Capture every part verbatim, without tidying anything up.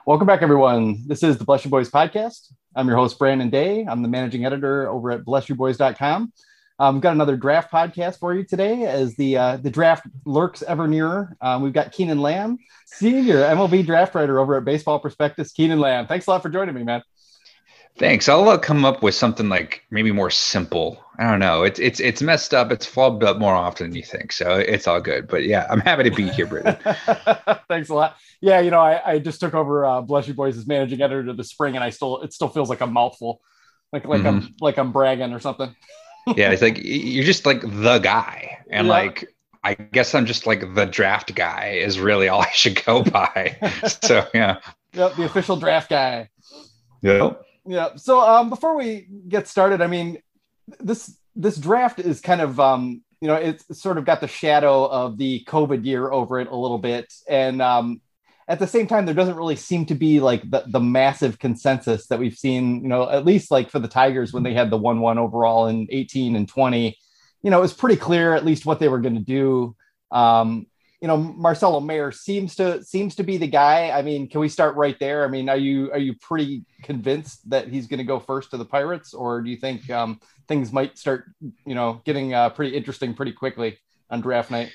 Welcome back, everyone. This is the Bless You Boys podcast. I'm your host, Brandon Day. I'm the managing editor over at bless you boys dot com. Um, we've got another draft podcast for you today as the uh, the draft lurks ever nearer. Um, we've got Keenan Lamb, senior M L B draft writer over at Baseball Prospectus. Keenan Lamb, thanks a lot for joining me, man. Thanks. I'll uh, come up with something like maybe more simple. I don't know. It's it's it's messed up. It's flubbed up more often than you think. So it's all good. But yeah, I'm happy to be here, Brittany. Thanks a lot. Yeah, you know, I, I just took over uh, Bless You Boys as managing editor this spring, and I still it still feels like a mouthful, like like mm-hmm. I'm like I'm bragging or something. Yeah, it's like you're just like the guy, and yeah. like I guess I'm just like the draft guy is really all I should go by. So yeah. Yep, the official draft guy. Yep. Yeah. So um, before we get started, I mean, this this draft is kind of um, you know, it's sort of got the shadow of the COVID year over it a little bit, and um, at the same time, there doesn't really seem to be like the, the massive consensus that we've seen, you know, at least like for the Tigers when they had the one one overall in eighteen and twenty, you know, it was pretty clear at least what they were going to do. Um, you know, Marcelo Mayer seems to seems to be the guy. I mean, can we start right there? I mean, are you are you pretty convinced that he's going to go first to the Pirates, or do you think um, things might start, you know, getting uh, pretty interesting pretty quickly on draft night?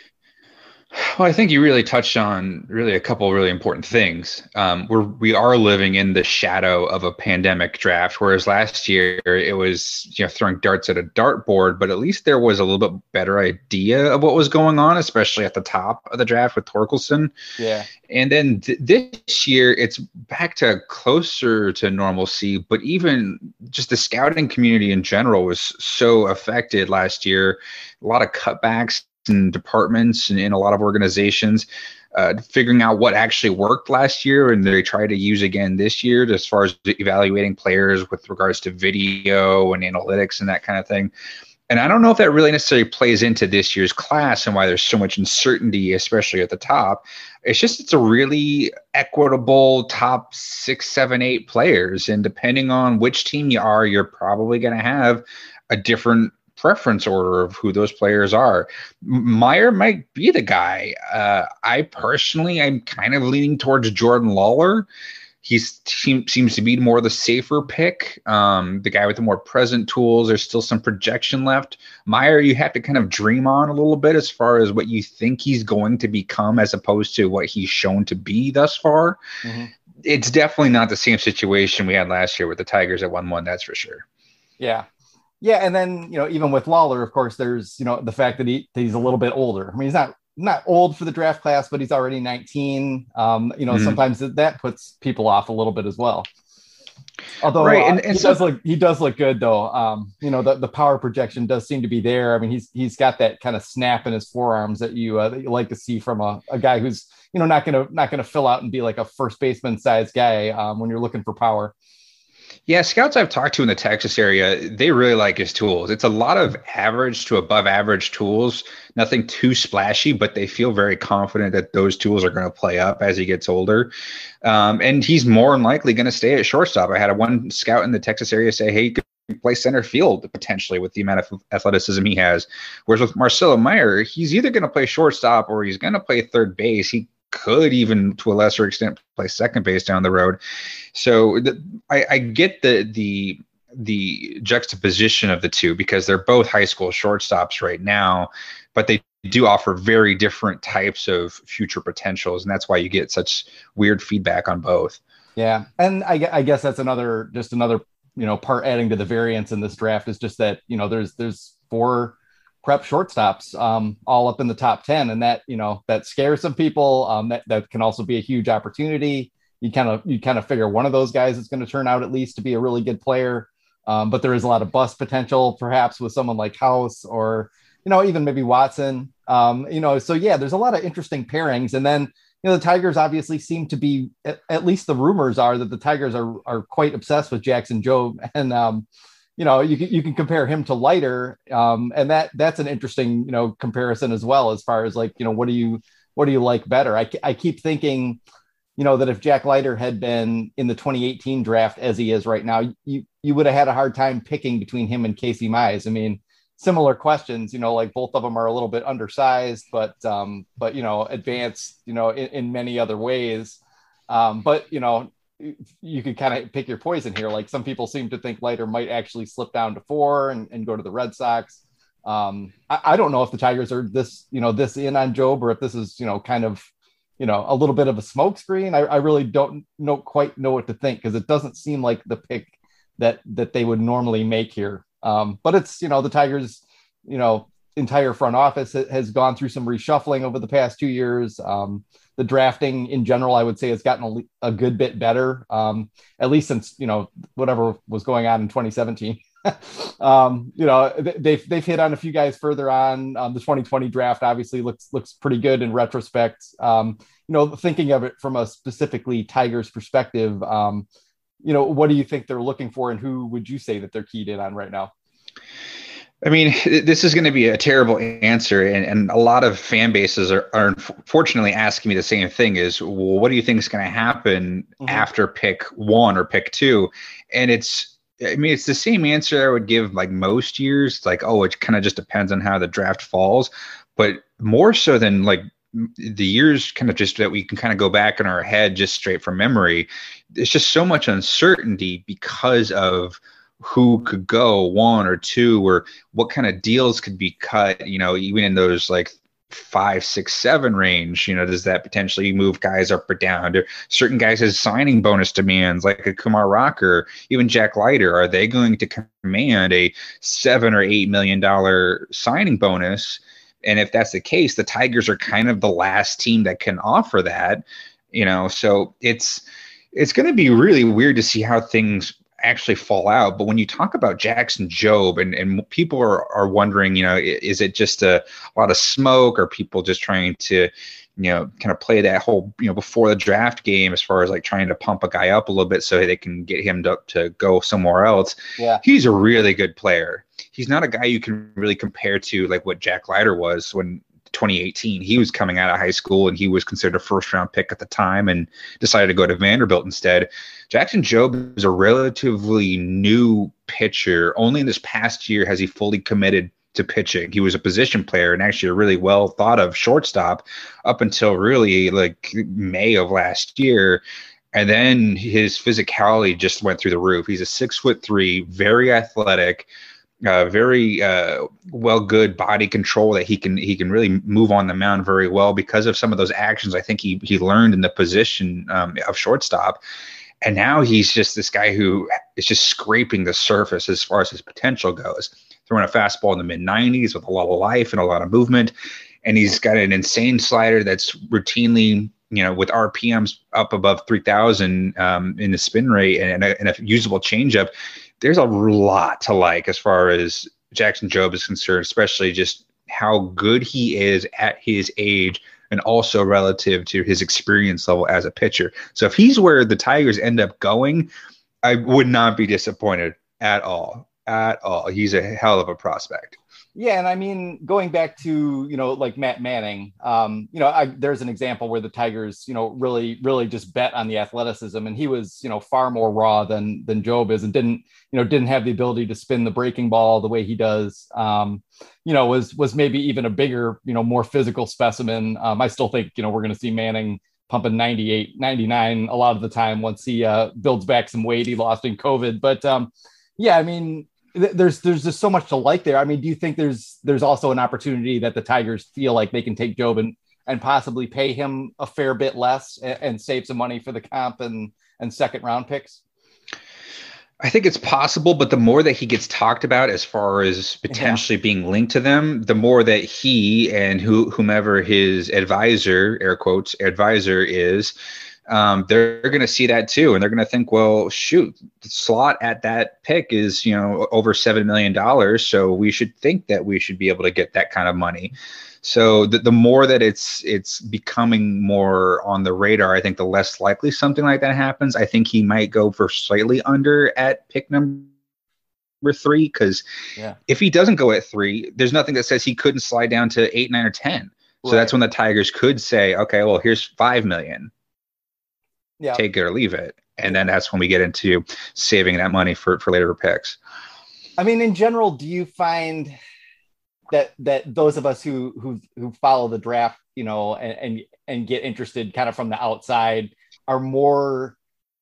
Well, I think you really touched on really a couple of really important things. Um, we're we are living in the shadow of a pandemic draft, whereas last year it was you know throwing darts at a dartboard, but at least there was a little bit better idea of what was going on, especially at the top of the draft with Torkelson. Yeah, and then th- this year it's back to closer to normalcy, but even just the scouting community in general was so affected last year. A lot of cutbacks in departments and in a lot of organizations, uh, figuring out what actually worked last year and they try to use again this year as far as evaluating players with regards to video and analytics and that kind of thing. And I don't know if that really necessarily plays into this year's class and why there's so much uncertainty, especially at the top. It's just it's a really equitable top six, seven, eight players. And depending on which team you are, you're probably going to have a different preference order of who those players are. Mayer might be the guy. Uh, I personally, I'm kind of leaning towards Jordan Lawler. He seems to be more the safer pick, um, the guy with the more present tools. There's still some projection left. Mayer, you have to kind of dream on a little bit as far as what you think he's going to become as opposed to what he's shown to be thus far. Mm-hmm. It's definitely not the same situation we had last year with the Tigers at one one, that's for sure. Yeah. Yeah, and then, you know, even with Lawler, of course, there's, you know, the fact that, he, that he's a little bit older. I mean, he's not not old for the draft class, but he's already nineteen. Um, you know, mm-hmm. sometimes that puts people off a little bit as well. Although right. and, uh, and he so, does look he does look good though. Um, you know, the, the power projection does seem to be there. I mean, he's he's got that kind of snap in his forearms that you uh, that you like to see from a, a guy who's, you know, not gonna not gonna fill out and be like a first baseman size guy um, when you're looking for power. Yeah, scouts I've talked to in the Texas area, they really like his tools. It's a lot of average to above average tools, nothing too splashy, but they feel very confident that those tools are going to play up as he gets older. Um, and he's more than likely going to stay at shortstop. I had a one scout in the Texas area say, hey, he could play center field potentially with the amount of athleticism he has. Whereas with Marcelo Mayer, he's either going to play shortstop or he's going to play third base. He could even to a lesser extent play second base down the road. So the, I, I get the the the juxtaposition of the two because they're both high school shortstops right now, but they do offer very different types of future potentials, and that's why you get such weird feedback on both. Yeah, and I, I guess that's another just another you know part adding to the variance in this draft is just that you know there's there's four prep shortstops um, all up in the top ten. And that, you know, that scares some people. Um, that, that can also be a huge opportunity. You kind of, you kind of figure one of those guys is going to turn out at least to be a really good player. Um, but there is a lot of bust potential perhaps with someone like House or, you know, even maybe Watson, um, you know, so yeah, there's a lot of interesting pairings. And then, you know, the Tigers obviously seem to be, at, at least the rumors are that the Tigers are, are quite obsessed with Jackson Jobe. And, um, you know, you can, you can compare him to Leiter. Um, and that, that's an interesting, you know, comparison as well, as far as like, you know, what do you, what do you like better? I, I keep thinking, you know, that if Jack Leiter had been in the twenty eighteen draft as he is right now, you, you would have had a hard time picking between him and Casey Mize. I mean, similar questions, you know, like both of them are a little bit undersized, but, um, but, you know, advanced, you know, in, in many other ways. Um, but, you know, you could kind of pick your poison here. Like some people seem to think Leiter might actually slip down to four and, and go to the Red Sox. Um, I, I don't know if the Tigers are this, you know, this in on Job, or if this is, you know, kind of, you know, a little bit of a smokescreen. I, I really don't know quite know what to think, because it doesn't seem like the pick that that they would normally make here. Um, but it's, you know, the Tigers, you know, entire front office has gone through some reshuffling over the past two years. Um, the drafting in general, I would say, has gotten a, a good bit better, um, at least since, you know, whatever was going on in twenty seventeen. um, you know, they've, they've hit on a few guys further on. Um, the twenty twenty draft obviously looks, looks pretty good in retrospect. Um, you know, thinking of it from a specifically Tigers perspective, um, you know, what do you think they're looking for, and who would you say that they're keyed in on right now? I mean, this is going to be a terrible answer, and, and a lot of fan bases are, are unfortunately asking me the same thing: is, well, what do you think is going to happen mm-hmm. after pick one or pick two? And it's, I mean, it's the same answer I would give like most years. It's like, oh, it kind of just depends on how the draft falls, but more so than like the years kind of just that we can kind of go back in our head just straight from memory. There's just so much uncertainty because of who could go one or two, or what kind of deals could be cut, you know, even in those like five, six, seven range. You know, does that potentially move guys up or down? Do certain guys has signing bonus demands, like a Kumar Rocker, even Jack Leiter? Are they going to command a seven or eight million dollar signing bonus? And if that's the case, the Tigers are kind of the last team that can offer that, you know. So it's it's going to be really weird to see how things actually fall out. But when you talk about Jackson Jobe, and, and people are, are wondering, you know, is it just a, a lot of smoke, or people just trying to, you know, kind of play that whole, you know, before the draft game, as far as like trying to pump a guy up a little bit so they can get him to, to go somewhere else. Yeah. He's a really good player. He's not a guy you can really compare to like what Jack Leiter was when twenty eighteen. He was coming out of high school and he was considered a first round pick at the time and decided to go to Vanderbilt instead. Jackson Jobe is a relatively new pitcher. Only in this past year has he fully committed to pitching. He was a position player and actually a really well thought of shortstop up until really like May of last year. And then his physicality just went through the roof. He's a six foot three, very athletic, Uh, very uh, well, good body control that he can he can really move on the mound very well because of some of those actions I think he he learned in the position um, of shortstop. And now he's just this guy who is just scraping the surface as far as his potential goes, throwing a fastball in the mid nineties with a lot of life and a lot of movement. And he's got an insane slider that's routinely, you know, with R P Ms up above three thousand um, in the spin rate, and a, and a usable changeup. There's a lot to like as far as Jackson Jobe is concerned, especially just how good he is at his age and also relative to his experience level as a pitcher. So if he's where the Tigers end up going, I would not be disappointed at all, at all. He's a hell of a prospect. Yeah, and I mean, going back to, you know, like Matt Manning, um, you know, I, there's an example where the Tigers, you know, really, really just bet on the athleticism, and he was, you know, far more raw than than Jobe is, and didn't, you know, didn't have the ability to spin the breaking ball the way he does. Um, you know, was was maybe even a bigger, you know, more physical specimen. Um, I still think, you know, we're going to see Manning pumping ninety-eight, ninety-nine a lot of the time once he uh, builds back some weight he lost in COVID. But um, yeah, I mean, there's there's just so much to like there. I mean, do you think there's there's also an opportunity that the Tigers feel like they can take Jobe and, and possibly pay him a fair bit less and, and save some money for the comp and and second round picks? I think it's possible, but the more that he gets talked about as far as potentially yeah. being linked to them, the more that he and who whomever his advisor, air quotes, advisor is, Um, they're going to see that too. And they're going to think, well, shoot, the slot at that pick is, you know, over seven million dollars. So we should think that we should be able to get that kind of money. So the, the more that it's, it's becoming more on the radar, I think the less likely something like that happens. I think he might go for slightly under at pick number three. Cause yeah. if he doesn't go at three, there's nothing that says he couldn't slide down to eight, nine, or ten. So right. that's when the Tigers could say, okay, well, here's five million. Yeah. Take it or leave it. And then that's when we get into saving that money for, for later picks. I mean, in general, do you find that that those of us who who who follow the draft, you know, and and, and get interested kind of from the outside are more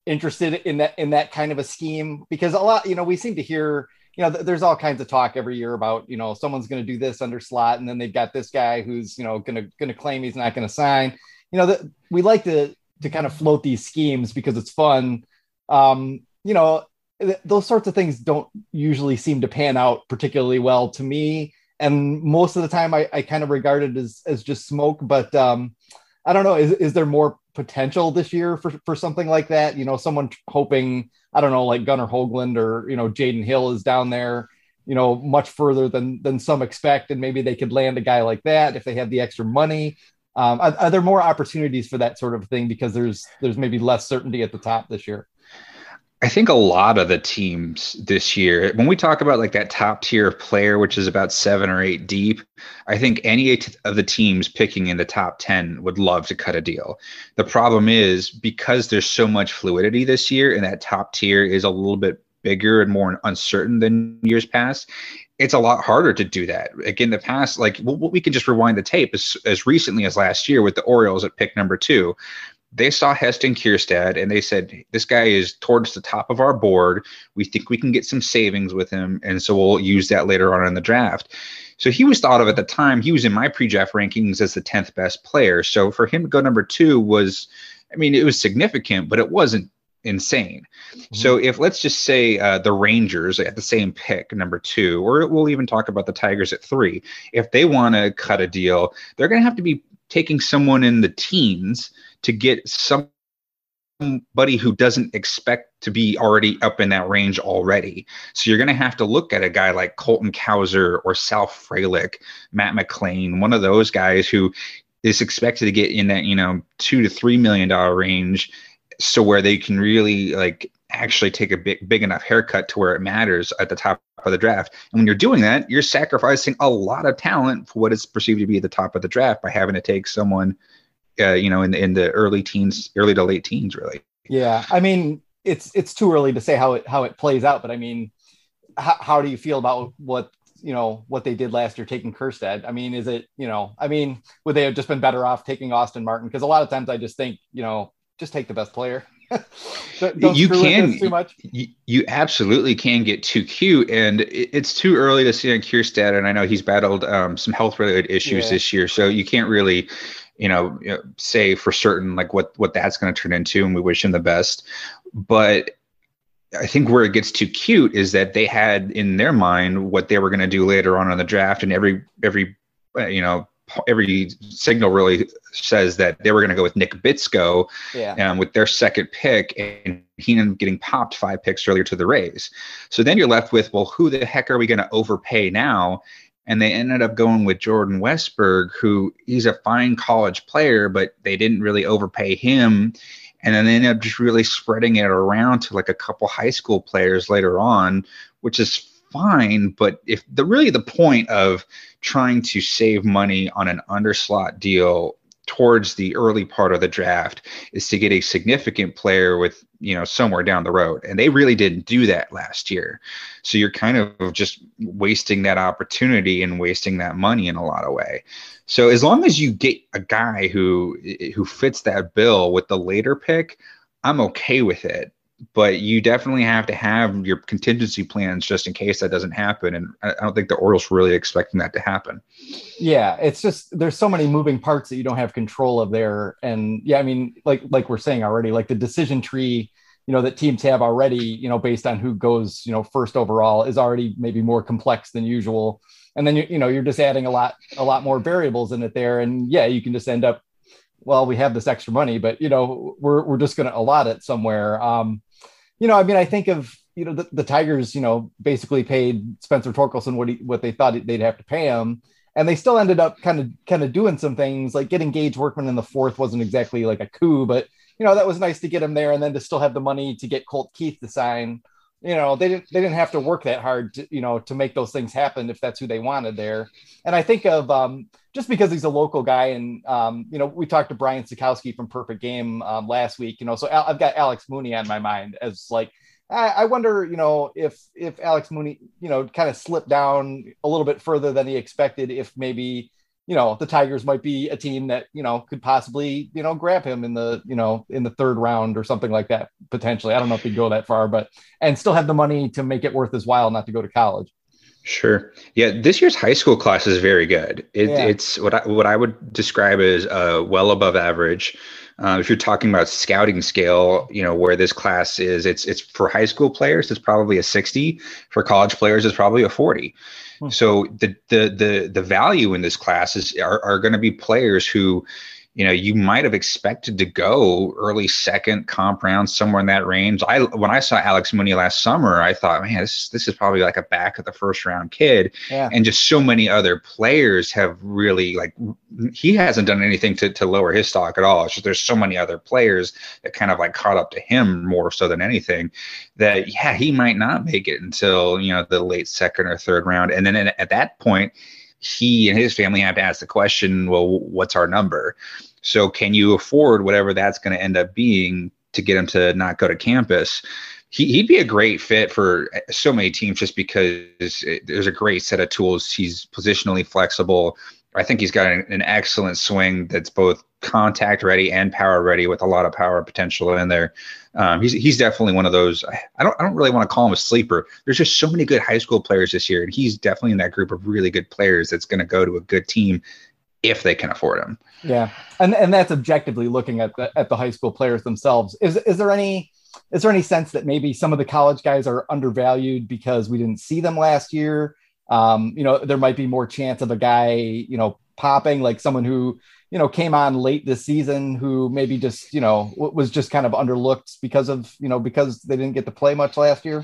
interested in that in that kind of a scheme, because a lot, you know, we seem to hear, you know, th- there's all kinds of talk every year about, you know, someone's going to do this under slot, and then they've got this guy who's, you know, going to going to claim he's not going to sign. You know, that we like to to kind of float these schemes because it's fun. Um, you know, th- those sorts of things don't usually seem to pan out particularly well to me, and most of the time I, I kind of regard it as as just smoke. But um, I don't know. Is is there more potential this year for, for something like that? You know, someone hoping, I don't know, like Gunnar Hoagland or, you know, Jaden Hill is down there, you know, much further than than some expect, and maybe they could land a guy like that if they have the extra money. Um, are, are there more opportunities for that sort of thing because there's there's maybe less certainty at the top this year? I think a lot of the teams this year, when we talk about like that top tier player, which is about seven or eight deep, I think any of the teams picking in the top ten would love to cut a deal. The problem is because there's so much fluidity this year and that top tier is a little bit bigger and more uncertain than years past, it's a lot harder to do that. Again, the past, like we we can just rewind the tape as, as recently as last year with the Orioles at pick number two. They saw Heston Kjerstad and they said, this guy is towards the top of our board. We think we can get some savings with him. And so we'll use that later on in the draft. So he was thought of at the time. He was in my pre-draft rankings as the tenth best player. So for him to go number two was, I mean, it was significant, but it wasn't insane. Mm-hmm. So if let's just say uh, the Rangers at the same pick, number two, or we'll even talk about the Tigers at three, if they want to cut a deal, they're going to have to be taking someone in the teens to get somebody who doesn't expect to be already up in that range already. So you're going to have to look at a guy like Colton Cowser or Sal Frelick, Matt McLain, one of those guys who is expected to get in that, you know, two to three million dollar range. So where they can really like actually take a big, big enough haircut to where it matters at the top of the draft. And when you're doing that, you're sacrificing a lot of talent for what is perceived to be at the top of the draft by having to take someone Uh, you know, in the in the early teens, early to late teens, really. Yeah, I mean, it's it's too early to say how it how it plays out, but I mean, how, how do you feel about what you know what they did last year taking Kjerstad? I mean, is it you know, I mean, would they have just been better off taking Austin Martin? Because a lot of times I just think you know, just take the best player. Don't you can too much. You, you absolutely can get too cute, and it, it's too early to see on Kjerstad. And I know he's battled um, some health related issues yeah. this year, so you can't really. You know, you know, say for certain like what, what that's going to turn into, and we wish him the best. But I think where it gets too cute is that they had in their mind what they were going to do later on in the draft, and every every uh, you know every signal really says that they were going to go with Nick Bitsko yeah. um, with their second pick, and he ended up getting popped five picks earlier to the Rays. So then you're left with, well, who the heck are we going to overpay now? And they ended up going with Jordan Westburg, who he's a fine college player, but they didn't really overpay him. And then they ended up just really spreading it around to like a couple high school players later on, which is fine. But if the really the point of trying to save money on an underslot deal towards the early part of the draft is to get a significant player with, you know, somewhere down the road. And they really didn't do that last year. So you're kind of just wasting that opportunity and wasting that money in a lot of way. So as long as you get a guy who, who fits that bill with the later pick, I'm okay with it. But you definitely have to have your contingency plans just in case that doesn't happen. And I don't think the Orioles were really expecting that to happen. Yeah, it's just there's so many moving parts that you don't have control of there. And yeah, I mean, like like we're saying already, like the decision tree, you know, that teams have already, you know, based on who goes, you know, first overall is already maybe more complex than usual. And then, you, you know, you're just adding a lot, a lot more variables in it there. And yeah, you can just end up, well, we have this extra money, but, you know, we're, we're just going to allot it somewhere. Um, you know, I mean, I think of, you know, the, the Tigers, you know, basically paid Spencer Torkelson what he, what they thought they'd have to pay him. And they still ended up kind of, kind of doing some things like getting Gage Workman in the fourth wasn't exactly like a coup, but, you know, that was nice to get him there. And then to still have the money to get Colt Keith to sign, you know, they didn't, they didn't have to work that hard to, you know, to make those things happen if that's who they wanted there. And I think of, um, just because he's a local guy and, um, you know, we talked to Brian Sikowski from Perfect Game um, last week, you know, so Al- I've got Alex Mooney on my mind as like, I, I wonder, you know, if, if Alex Mooney, you know, kind of slipped down a little bit further than he expected, if maybe, you know, the Tigers might be a team that, you know, could possibly, you know, grab him in the, you know, in the third round or something like that. potentially. I don't know if he'd go that far, but and still have the money to make it worth his while not to go to college. Sure. Yeah, this year's high school class is very good. It, Yeah. It's what I, what I would describe as uh, well above average. Uh, if you're talking about scouting scale, you know where this class is, it's it's for high school players, it's probably a sixty. For college players, it's probably a forty. Hmm. So the the the the value in this class is are, are going to be players who, you know, you might have expected to go early second comp round, somewhere in that range. I when I saw Alex Mooney last summer, I thought, man, this this is probably like a back of the first round kid. Yeah. And just so many other players have really, like, he hasn't done anything to to lower his stock at all. It's just there's so many other players that kind of like caught up to him more so than anything, that yeah, he might not make it until, you know, the late second or third round. And then at that point, he and his family have to ask the question, well, what's our number? So can you afford whatever that's going to end up being to get him to not go to campus? He, he'd be a great fit for so many teams just because it, there's a great set of tools. He's positionally flexible. I think he's got an, an excellent swing that's both contact ready and power ready, with a lot of power potential in there. Um, he's he's definitely one of those. I don't I don't really want to call him a sleeper. There's just so many good high school players this year, and he's definitely in that group of really good players that's going to go to a good team if they can afford him. Yeah, and and that's objectively looking at the at the high school players themselves. Is is there any is there any sense that maybe some of the college guys are undervalued because we didn't see them last year? Um, you know, there might be more chance of a guy, you know, popping, like someone who, you know, came on late this season who maybe just, you know, was just kind of underlooked because of, you know, because they didn't get to play much last year.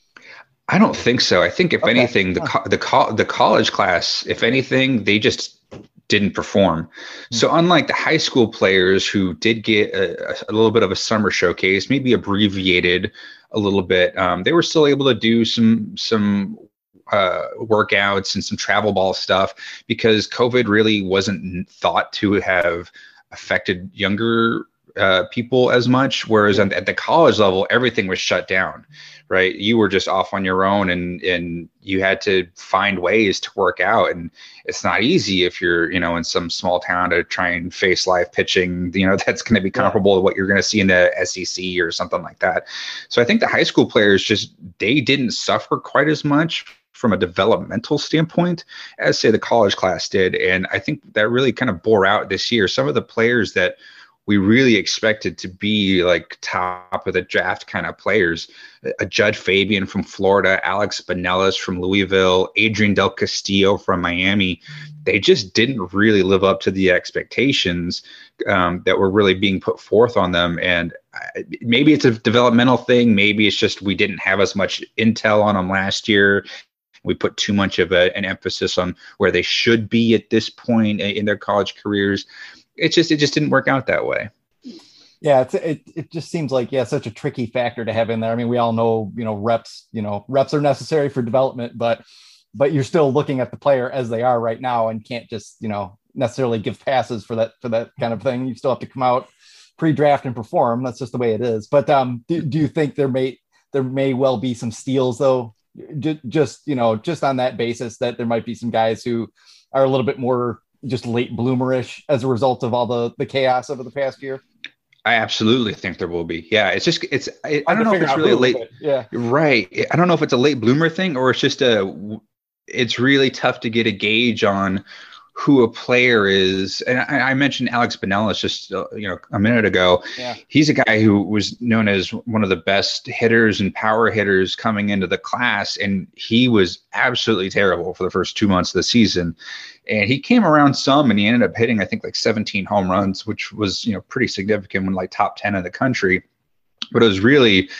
I don't think so. I think if Okay. anything, the co- the co- the college class, if anything, they just didn't perform. Mm-hmm. So unlike the high school players who did get a, a little bit of a summer showcase, maybe abbreviated a little bit, um, they were still able to do some some uh, workouts and some travel ball stuff because COVID really wasn't thought to have affected younger uh, people as much. Whereas yeah. at the college level, everything was shut down. Right. You were just off on your own and, and you had to find ways to work out. And it's not easy if you're, you know, in some small town to try and face live pitching, you know, that's going to be comparable yeah. to what you're going to see in the S E C or something like that. So I think the high school players just, they didn't suffer quite as much from a developmental standpoint as, say, the college class did. And I think that really kind of bore out this year. Some of the players that we really expected to be like top of the draft kind of players, a Judge Fabian from Florida, Alex Binelas from Louisville, Adrian Del Castillo from Miami, they just didn't really live up to the expectations um, that were really being put forth on them. And maybe it's a developmental thing. Maybe it's just we didn't have as much intel on them last year. We put too much of a, an emphasis on where they should be at this point in their college careers. It's just, it just didn't work out that way. Yeah. It's, it, it just seems like, yeah, such a tricky factor to have in there. I mean, we all know, you know, reps, you know, reps are necessary for development, but, but you're still looking at the player as they are right now and can't just, you know, necessarily give passes for that, for that kind of thing. You still have to come out pre-draft and perform. That's just the way it is. But um, do, do you think there may, there may well be some steals though? Just, just, you know, just on that basis that there might be some guys who are a little bit more just late bloomerish as a result of all the, the chaos over the past year? I absolutely think there will be. Yeah. It's just, it's, I, I don't know if it's really a late, yeah. Right. I don't know if it's a late bloomer thing or it's just a, it's really tough to get a gauge on who a player is. And I, I mentioned Alex Binelas just uh, you know a minute ago. Yeah. He's a guy who was known as one of the best hitters and power hitters coming into the class, and he was absolutely terrible for the first two months of the season. And he came around some, and he ended up hitting, I think, like seventeen home runs, which was you know pretty significant when like top ten in the country. But it was really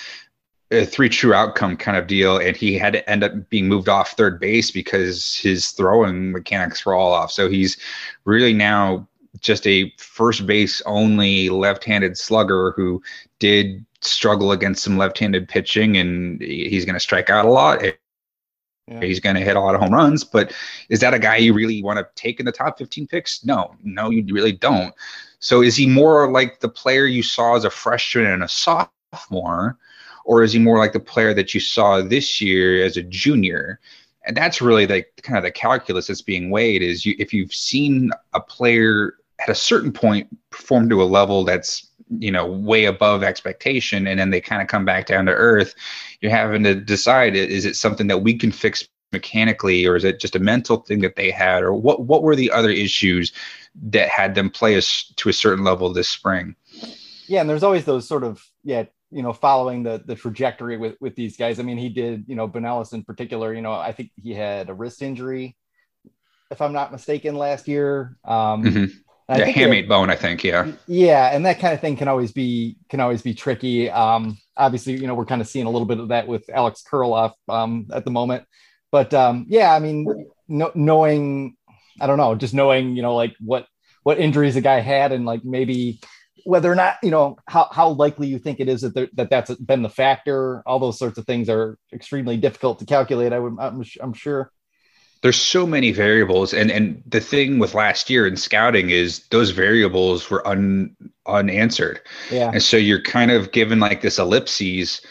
a three true outcome kind of deal, and he had to end up being moved off third base because his throwing mechanics were all off. So he's really now just a first base only left-handed slugger who did struggle against some left-handed pitching, and he's going to strike out a lot. Yeah. He's going to hit a lot of home runs, but is that a guy you really want to take in the top fifteen picks? No, no, you really don't. So is he more like the player you saw as a freshman and a sophomore, or is he more like the player that you saw this year as a junior? And that's really the kind of the calculus that's being weighed is you, if you've seen a player at a certain point perform to a level that's you know, way above expectation, and then they kind of come back down to earth. You're having to decide, is it something that we can fix mechanically, or is it just a mental thing that they had, or what what were the other issues that had them play us to a certain level this spring? Yeah, and there's always those sort of, yeah, you know, following the the trajectory with with these guys. I mean, he did, you know, Benelis in particular, you know, I think he had a wrist injury, if I'm not mistaken, last year. Um, mm-hmm. Yeah, hamate bone, I think. Yeah. Yeah. And that kind of thing can always be, can always be tricky. Um, obviously, you know, we're kind of seeing a little bit of that with Alex Kurloff um, at the moment, but um, yeah, I mean, no, knowing, I don't know, just knowing, you know, like what, what injuries a guy had, and like maybe whether or not, you know, how, how likely you think it is that there, that that's been the factor. All those sorts of things are extremely difficult to calculate. I would, I'm, I'm sure. There's so many variables, and and the thing with last year in scouting is those variables were un, unanswered. Yeah. And so you're kind of given like this ellipses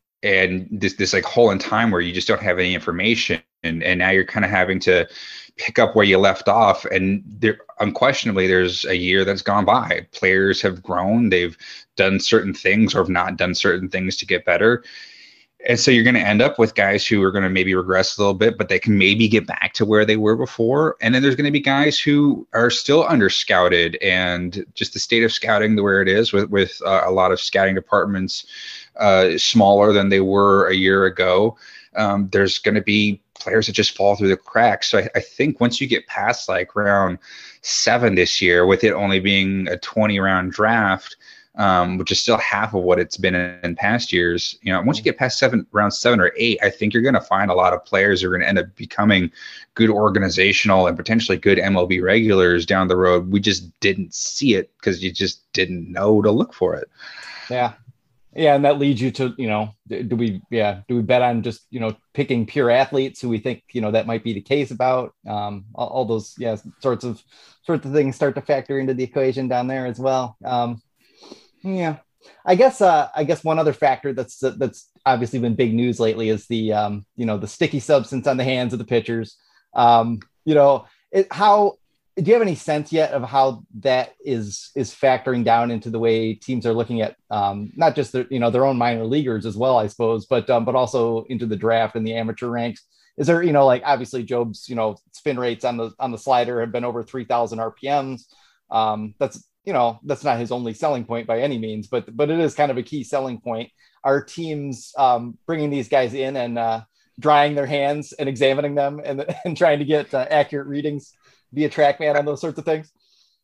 and this this like hole in time where you just don't have any information, and and now you're kind of having to pick up where you left off. And there unquestionably there's a year that's gone by. Players have grown, they've done certain things or have not done certain things to get better. And so you're going to end up with guys who are going to maybe regress a little bit, but they can maybe get back to where they were before. And then there's going to be guys who are still under scouted, and just the state of scouting the where it is with, with uh, a lot of scouting departments uh, smaller than they were a year ago. Um, there's going to be players that just fall through the cracks. So I, I think once you get past like round seven this year, with it only being a twenty round draft, Um, which is still half of what it's been in, in past years. You know, once you get past seven, round seven or eight, I think you're going to find a lot of players who are going to end up becoming good organizational and potentially good M L B regulars down the road. We just didn't see it because you just didn't know to look for it. Yeah. Yeah. And that leads you to, you know, do we, yeah, do we bet on just, you know, picking pure athletes who we think, you know, that might be the case about? Um, all, all those, yeah, sorts of, sorts of things start to factor into the equation down there as well. Um, Yeah, I guess. Uh, I guess one other factor that's that's obviously been big news lately is the um, you know, the sticky substance on the hands of the pitchers. Um, you know, it, how do you have any sense yet of how that is is factoring down into the way teams are looking at um, not just their, you know, their own minor leaguers as well, I suppose, but um, but also into the draft and the amateur ranks? Is there, you know, like obviously Job's, you know, spin rates on the on the slider have been over three thousand R P Ms. Um, that's you know, that's not his only selling point by any means, but but it is kind of a key selling point. Are teams um, bringing these guys in and uh, drying their hands and examining them and, and trying to get uh, accurate readings via TrackMan on those sorts of things?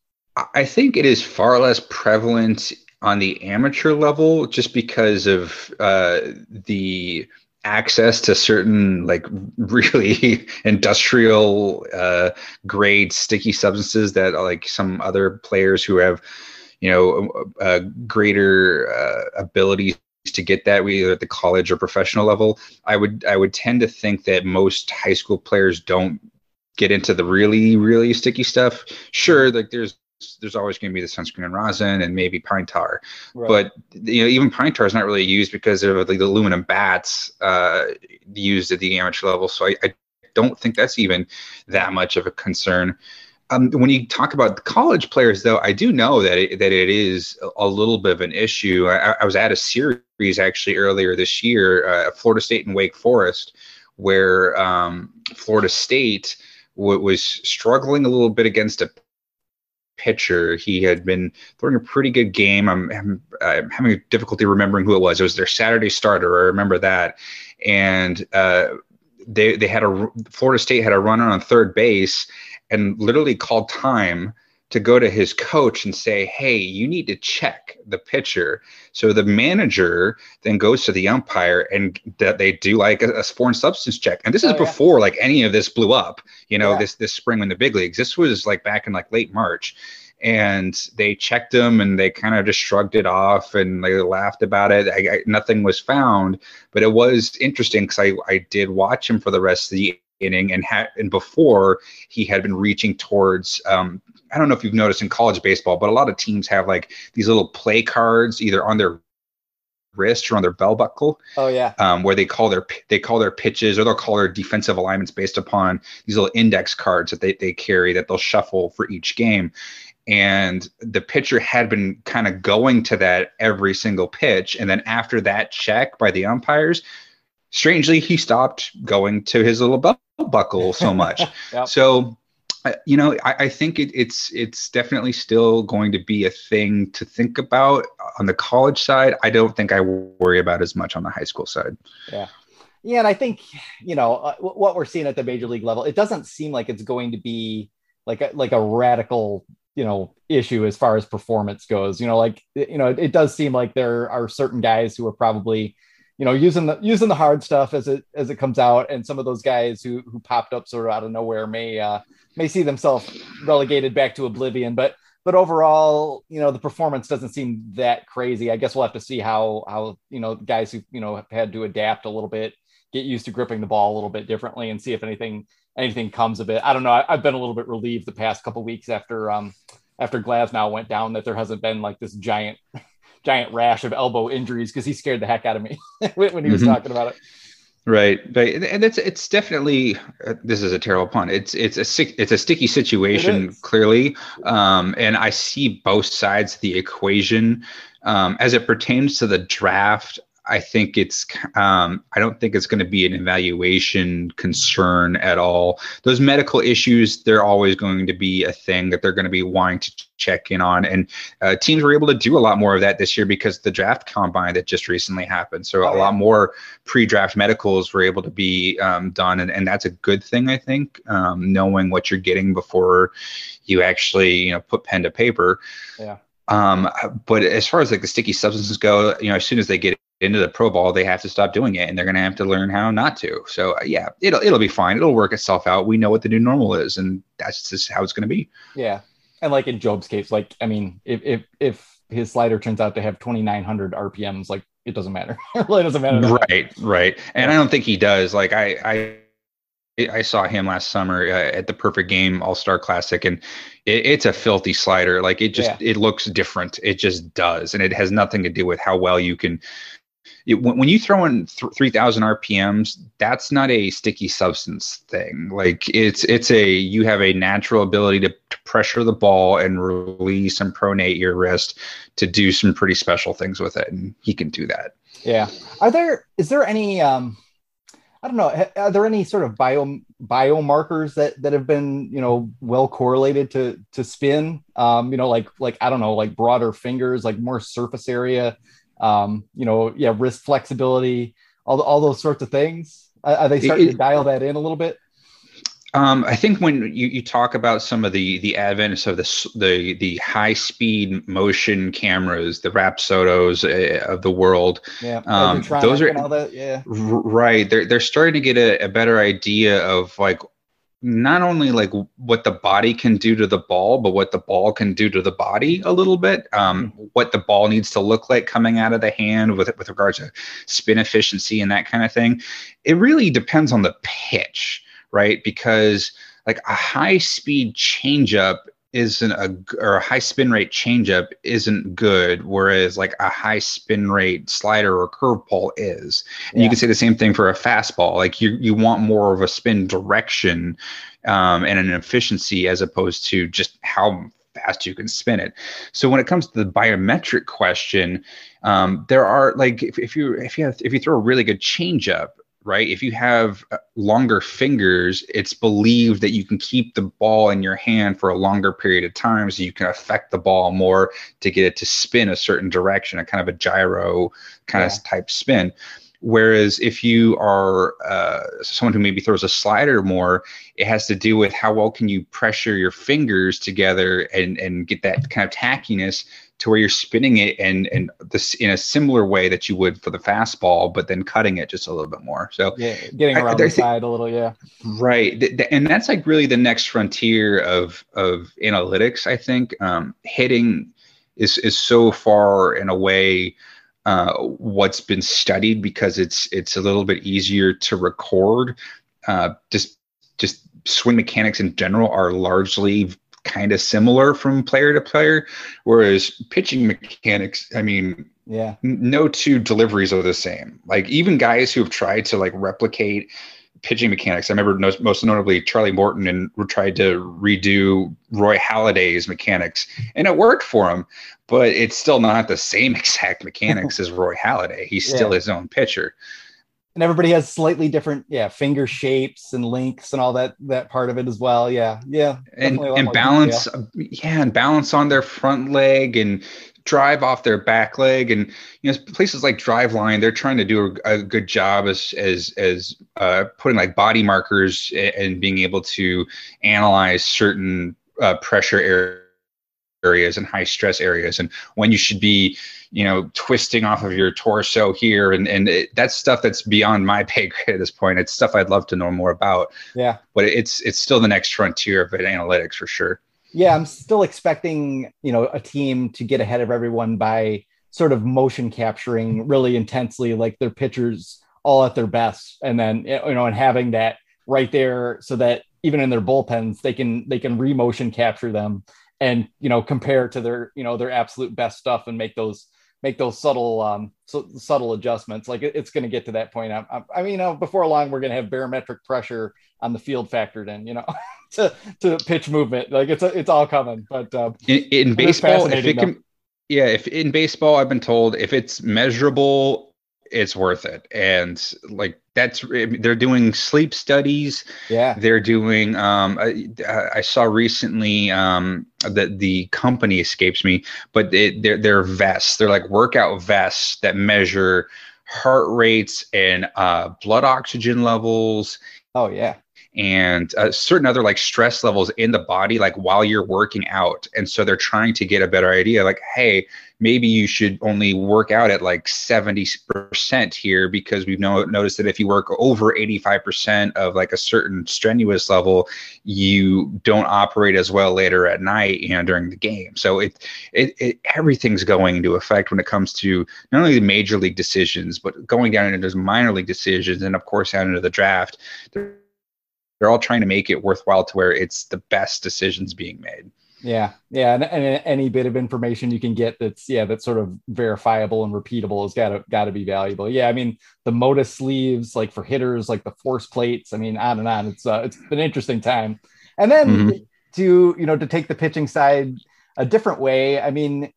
I think it is far less prevalent on the amateur level just because of uh, the access to certain like really industrial uh, grade sticky substances that are like some other players who have, you know, a greater uh, abilities to get that, either at the college or professional level. I would I would tend to think that most high school players don't get into the really, really sticky stuff. Sure, like there's there's always going to be the sunscreen and rosin and maybe pine tar, right. But you know, even pine tar is not really used because of like the aluminum bats uh, used at the amateur level. So I, I don't think that's even that much of a concern. Um, when you talk about the college players, though, I do know that it, that it is a little bit of an issue. I, I was at a series actually earlier this year, uh, Florida State and Wake Forest, where um, Florida State w- was struggling a little bit against a pitcher. He had been throwing a pretty good game. I'm, I'm, I'm having difficulty remembering who it was. It was their Saturday starter. I remember that. And uh, they they had a Florida State had a runner on third base and literally called time to go to his coach and say, hey, you need to check the pitcher. So the manager then goes to the umpire and that they do like a, a foreign substance check. And this is oh, before yeah. like any of this blew up, you know, yeah. this, this spring in the big leagues. This was like back in like late March. And they checked him and they kind of just shrugged it off and they laughed about it. I, I, nothing was found, but it was interesting because I, I did watch him for the rest of the inning and had and before he had been reaching towards um I don't know if you've noticed in college baseball, but a lot of teams have like these little play cards either on their wrist or on their belt buckle. Oh yeah. Um, where they call their they call their pitches or they'll call their defensive alignments based upon these little index cards that they, they carry that they'll shuffle for each game. and the pitcher had been kind of going to that every single pitch. And then after that check by the umpires, strangely, he stopped going to his little belt buckle so much. Yep. So, uh, you know, I, I think it, it's it's definitely still going to be a thing to think about on the college side. I don't think I worry about as much on the high school side. Yeah. Yeah. And I think, you know, uh, what we're seeing at the major league level, it doesn't seem like it's going to be like a, like a radical, you know, issue as far as performance goes. You know, like, you know, it, it does seem like there are certain guys who are probably, you know, using the using the hard stuff as it as it comes out, and some of those guys who who popped up sort of out of nowhere may uh, may see themselves relegated back to oblivion. But but overall, you know, the performance doesn't seem that crazy. I guess we'll have to see how how you know guys who you know have had to adapt a little bit, get used to gripping the ball a little bit differently, and see if anything anything comes of it. I don't know. I, I've been a little bit relieved the past couple of weeks after um after Glasnow went down that there hasn't been like this giant. giant rash of elbow injuries, because he scared the heck out of me when he was mm-hmm. talking about it. Right, right, and it's it's definitely uh, this is a terrible pun. It's it's a sick, it's a sticky situation clearly, um, and I see both sides of the equation um, as it pertains to the draft. I think it's um, I don't think it's going to be an evaluation concern at all. Those medical issues, they're always going to be a thing that they're going to be wanting to check in on. And uh, teams were able to do a lot more of that this year because the draft combine that just recently happened. So oh, a yeah. lot more pre-draft medicals were able to be um, done. And, and that's a good thing, I think, um, knowing what you're getting before you actually, you know, put pen to paper. Yeah. Um, but as far as like the sticky substances go, you know, as soon as they get into the pro ball, they have to stop doing it, and they're going to have to learn how not to. So uh, yeah, it'll it'll be fine. It'll work itself out. We know what the new normal is, and that's just how it's going to be. Yeah, and like in Job's case, like I mean, if if if his slider turns out to have twenty-nine hundred R P Ms, like it doesn't matter. It really doesn't matter. Right, right. And yeah. I don't think he does. Like I I. I saw him last summer uh, at the Perfect Game All-Star Classic, and it, it's a filthy slider. Like it just, yeah. it looks different. It just does. And it has nothing to do with how well you can, it, when, when you throw in th- three thousand R P Ms, that's not a sticky substance thing. Like it's, it's a, you have a natural ability to, to pressure the ball and release and pronate your wrist to do some pretty special things with it. And he can do that. Yeah. Are there, is there any, um, I don't know. Are there any sort of bio biomarkers that, that have been, you know, well correlated to to spin? Um, you know, like like I don't know, like broader fingers, like more surface area, um, you know, yeah, wrist flexibility, all all those sorts of things. Are, are they starting it, to dial that in a little bit? Um, I think when you, you talk about some of the the advent of the the the high speed motion cameras, the Rapsodos uh, of the world, yeah, um, those are all that, yeah, right. They're they're starting to get a, a better idea of like not only like what the body can do to the ball, but what the ball can do to the body a little bit. Um, mm-hmm. What the ball needs to look like coming out of the hand with with regards to spin efficiency and that kind of thing. It really depends on the pitch. Right, because like a high speed changeup isn't a or a high spin rate changeup isn't good, whereas like a high spin rate slider or curveball is. And yeah. you can say the same thing for a fastball. Like you you want more of a spin direction um, and an efficiency as opposed to just how fast you can spin it. So when it comes to the biometric question, um, there are like if, if you if you have if you throw a really good changeup. Right. If you have longer fingers, it's believed that you can keep the ball in your hand for a longer period of time so you can affect the ball more to get it to spin a certain direction, a kind of a gyro kind yeah. of type spin. Whereas if you are uh, someone who maybe throws a slider more, it has to do with how well can you pressure your fingers together and, and get that kind of tackiness to where you're spinning it and and this in a similar way that you would for the fastball, but then cutting it just a little bit more. So yeah, getting around I, the th- side a little, yeah. Right, th- th- and that's like really the next frontier of of analytics. I think um, hitting is is so far in a way uh, what's been studied because it's it's a little bit easier to record. Uh, just just swing mechanics in general are largely kind of similar from player to player, whereas pitching mechanics, I mean, yeah, n- no two deliveries are the same. Like even guys who have tried to like replicate pitching mechanics. I remember most, most notably Charlie Morton and tried to redo Roy Halladay's mechanics, and it worked for him, but it's still not the same exact mechanics as Roy Halladay. He's Yeah. still his own pitcher. And everybody has slightly different, yeah, finger shapes and lengths and all that, that part of it as well. Yeah. Yeah. And, and balance. Detail. Yeah. And balance on their front leg and drive off their back leg. And, you know, places like Driveline, they're trying to do a, a good job as, as, as uh, putting like body markers and, and being able to analyze certain uh, pressure areas. areas and high stress areas, and when you should be, you know, twisting off of your torso here. And, and it, that's stuff that's beyond my pay grade at this point. It's stuff I'd love to know more about. Yeah. But it's, it's still the next frontier of analytics for sure. Yeah. I'm still expecting, you know, a team to get ahead of everyone by sort of motion capturing really intensely, like their pitchers all at their best. And then, you know, and having that right there so that even in their bullpens, they can, they can re-motion capture them and, you know, compare to their, you know, their absolute best stuff and make those, make those subtle, um, so, subtle adjustments. Like it, it's going to get to that point. I, I, I mean, you know, before long, we're going to have barometric pressure on the field factored in, you know, to, to pitch movement. Like it's, a, it's all coming, but, um, in, in baseball, if it can, yeah, if in baseball, I've been told if it's measurable, it's worth it. And like, that's, they're doing sleep studies. Yeah. They're doing, um, I, I saw recently, um, that the company escapes me, but it, they're, they're vests. They're like workout vests that measure heart rates and, uh, blood oxygen levels. Oh yeah. And uh, certain other like stress levels in the body, like while you're working out. And so they're trying to get a better idea, like, hey, maybe you should only work out at like seventy percent here, because we've no- noticed that if you work over eighty-five percent of like a certain strenuous level, you don't operate as well later at night and during the game. So it, it, it everything's going into effect when it comes to not only the major league decisions, but going down into those minor league decisions, and of course down into the draft. They're, They're all trying to make it worthwhile to where it's the best decisions being made. Yeah. Yeah. And, and any bit of information you can get that's, yeah, that's sort of verifiable and repeatable has got to, got to be valuable. Yeah. I mean, the Motus sleeves, like for hitters, like the force plates, I mean, on and on. It's uh, it's been an interesting time. And then mm-hmm. to, you know, to take the pitching side a different way. I mean,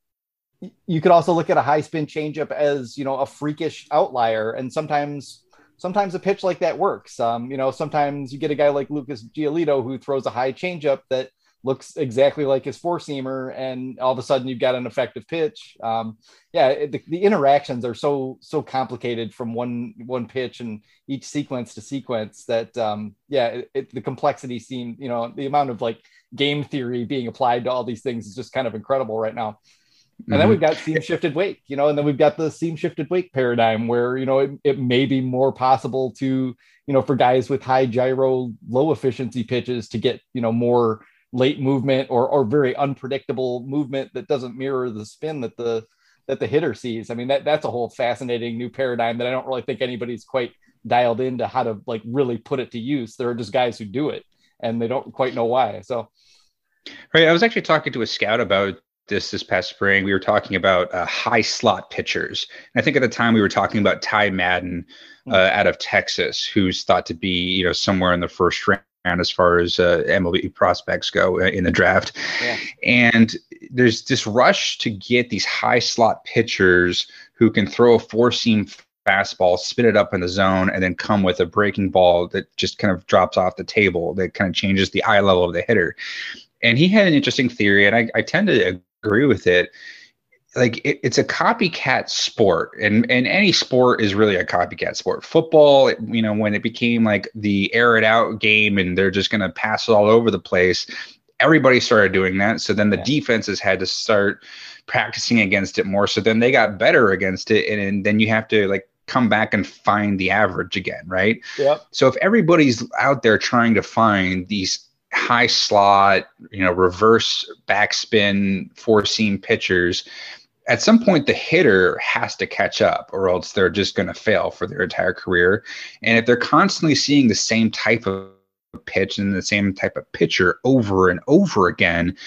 you could also look at a high spin changeup as, you know, a freakish outlier. And sometimes, Sometimes a pitch like that works. Um, you know, sometimes you get a guy like Lucas Giolito who throws a high changeup that looks exactly like his four seamer, and all of a sudden you've got an effective pitch. Um, yeah, it, the, the interactions are so so complicated from one one pitch and each sequence to sequence that um, yeah, it, it, the complexity seemed, you know, the amount of like game theory being applied to all these things is just kind of incredible right now. And then we've got seam shifted wake, you know, and then we've got the seam shifted wake paradigm where, you know, it, it may be more possible to, you know, for guys with high gyro, low efficiency pitches to get, you know, more late movement or, or very unpredictable movement that doesn't mirror the spin that the, that the hitter sees. I mean, that that's a whole fascinating new paradigm that I don't really think anybody's quite dialed into how to like really put it to use. There are just guys who do it and they don't quite know why. So. Right. I was actually talking to a scout about this this past spring. We were talking about uh, high slot pitchers. And I think at the time we were talking about Ty Madden uh, out of Texas, who's thought to be, you know, somewhere in the first round as far as uh, M L B prospects go in the draft. Yeah. And there's this rush to get these high slot pitchers who can throw a four seam fastball, spin it up in the zone, and then come with a breaking ball that just kind of drops off the table, that kind of changes the eye level of the hitter. And he had an interesting theory, and I, I tend to agree with it. Like it, it's a copycat sport, and, and any sport is really a copycat sport. Football, it, you know, when it became like the air it out game and they're just going to pass it all over the place, everybody started doing that. So then the yeah. defenses had to start practicing against it more. So then they got better against it. And, and then you have to like come back and find the average again. Right. Yep. So if everybody's out there trying to find these high slot, you know, reverse backspin, four seam pitchers, at some point the hitter has to catch up, or else they're just going to fail for their entire career. And if they're constantly seeing the same type of pitch and the same type of pitcher over and over again,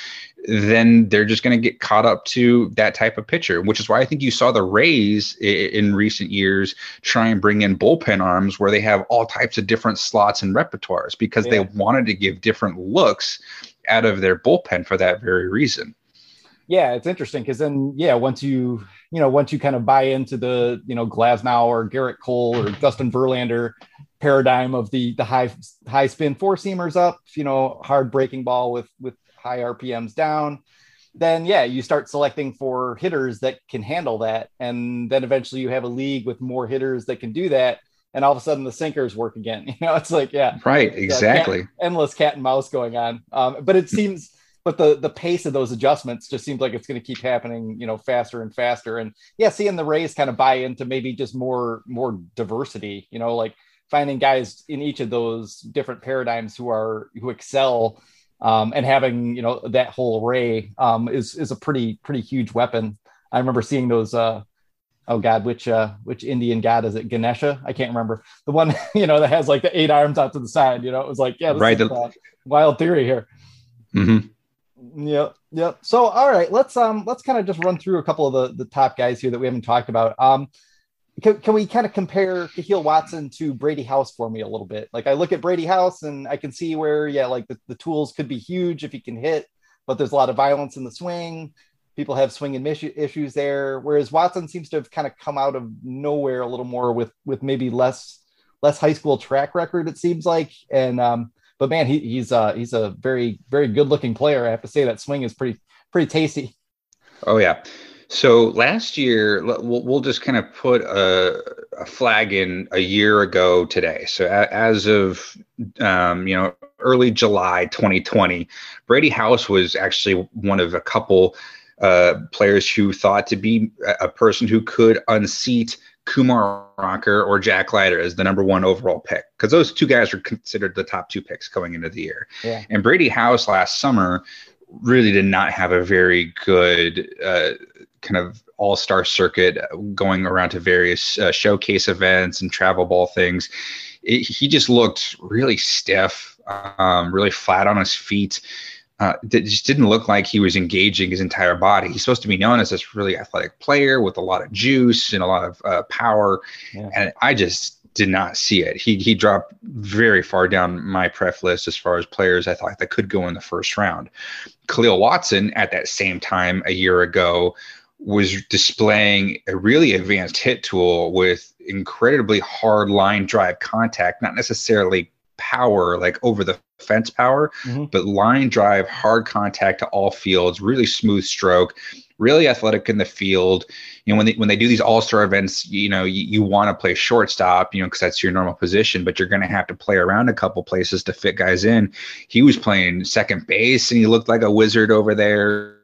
then they're just going to get caught up to that type of pitcher, which is why I think you saw the Rays in, in recent years try and bring in bullpen arms where they have all types of different slots and repertoires, because yeah. they wanted to give different looks out of their bullpen for that very reason. Yeah, it's interesting because then, yeah, once you, you know, once you kind of buy into the, you know, Glasnow or Garrett Cole or Justin Verlander paradigm of the the high high spin four seamers up, you know, hard breaking ball with with high R P Ms down, then yeah, you start selecting for hitters that can handle that, and then eventually you have a league with more hitters that can do that, and all of a sudden the sinkers work again. You know, it's like yeah, right, exactly, cat, endless cat and mouse going on. Um, but it seems. But the the pace of those adjustments just seems like it's going to keep happening, you know, faster and faster. And yeah, seeing the Rays kind of buy into maybe just more more diversity, you know, like finding guys in each of those different paradigms who are who excel, um, and having, you know, that whole array um, is is a pretty pretty huge weapon. I remember seeing those. Uh, oh God, which uh, which Indian god is it? Ganesha? I can't remember the one, you know, that has like the eight arms out to the side. You know, it was like yeah, this right. is a wild theory here. Mm-hmm. Yep. Yep. So, all right, let's, um, let's kind of just run through a couple of the, the top guys here that we haven't talked about. Um, can, can we kind of compare Kahil Watson to Brady House for me a little bit? Like I look at Brady House and I can see where, yeah, like the, the tools could be huge if he can hit, but there's a lot of violence in the swing. People have swing and miss issues there. Whereas Watson seems to have kind of come out of nowhere a little more with, with maybe less, less high school track record, it seems like. And, um, But man, he, he's uh, he's a very, very good looking player. I have to say that swing is pretty, pretty tasty. Oh yeah. So last year, we'll, we'll just kind of put a, a flag in a year ago today. So a, as of, um, you know, early July twenty twenty, Brady House was actually one of a couple uh, players who thought to be a, a person who could unseat Kumar Rocker or Jack Leiter as the number one overall pick, because those two guys were considered the top two picks going into the year. Yeah. And Brady House last summer really did not have a very good uh, kind of all-star circuit going around to various uh, showcase events and travel ball things. It, he just looked really stiff, um, really flat on his feet. Uh, it just didn't look like he was engaging his entire body. He's supposed to be known as this really athletic player with a lot of juice and a lot of uh, power. Yeah. And I just did not see it. He he dropped very far down my pref list as far as players I thought that could go in the first round. Kahil Watson at that same time a year ago was displaying a really advanced hit tool with incredibly hard line drive contact, not necessarily power, like over the fence power, mm-hmm. but line drive, hard contact to all fields, really smooth stroke, really athletic in the field. You know, when they when they do these all-star events, you know, you, you want to play shortstop, you know, because that's your normal position, but you're going to have to play around a couple places to fit guys in. He was playing second base and he looked like a wizard over there.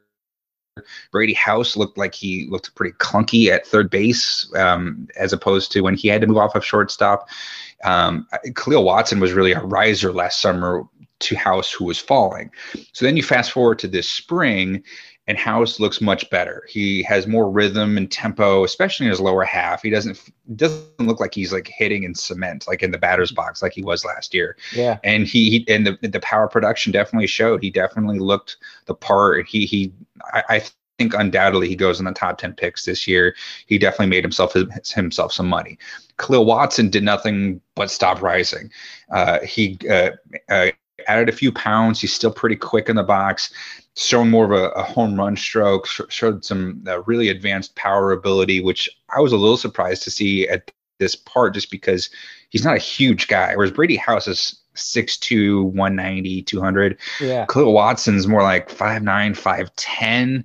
Brady House looked like he looked pretty clunky at third base, um, as opposed to when he had to move off of shortstop. Um, Kahil Watson was really a riser last summer to House, who was falling. So then you fast forward to this spring, and House looks much better. He has more rhythm and tempo, especially in his lower half. He doesn't doesn't look like he's like hitting in cement, like in the batter's box, like he was last year. Yeah, and he, he and the the power production definitely showed. He definitely looked the part. He he I. I think undoubtedly he goes in the top ten picks this year. He definitely made himself himself some money. Kahil Watson did nothing but stop rising. Uh, he uh, uh, added a few pounds. He's still pretty quick in the box, showing more of a, a home run stroke, sh- showed some uh, really advanced power ability, which I was a little surprised to see at this part just because he's not a huge guy, whereas Brady House is six two, one ninety, two hundred. Yeah. Kahil Watson's more like five nine, five ten.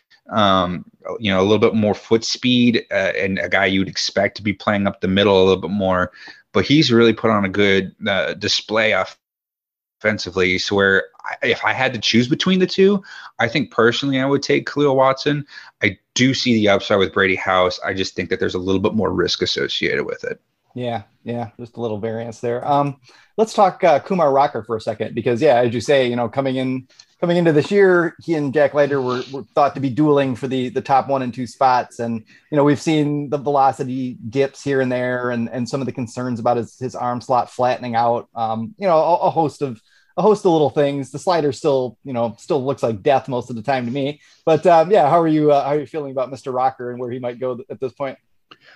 Um, you know, a little bit more foot speed, uh, and a guy you'd expect to be playing up the middle a little bit more, but he's really put on a good uh, display offensively. So where I, if I had to choose between the two, I think personally I would take Kahil Watson. I do see the upside with Brady House. I just think that there's a little bit more risk associated with it. Yeah, yeah, just a little variance there. Um, let's talk uh, Kumar Rocker for a second, because yeah, as you say, you know, coming in. Coming into this year, he and Jack Leiter were, were thought to be dueling for the, the top one and two spots. And, you know, we've seen the velocity dips here and there, and, and some of the concerns about his, his arm slot flattening out, um, you know, a, a host of, a host of little things. The slider still, you know, still looks like death most of the time to me. But um, yeah, how are you? Uh, how are you feeling about Mister Rocker and where he might go at this point?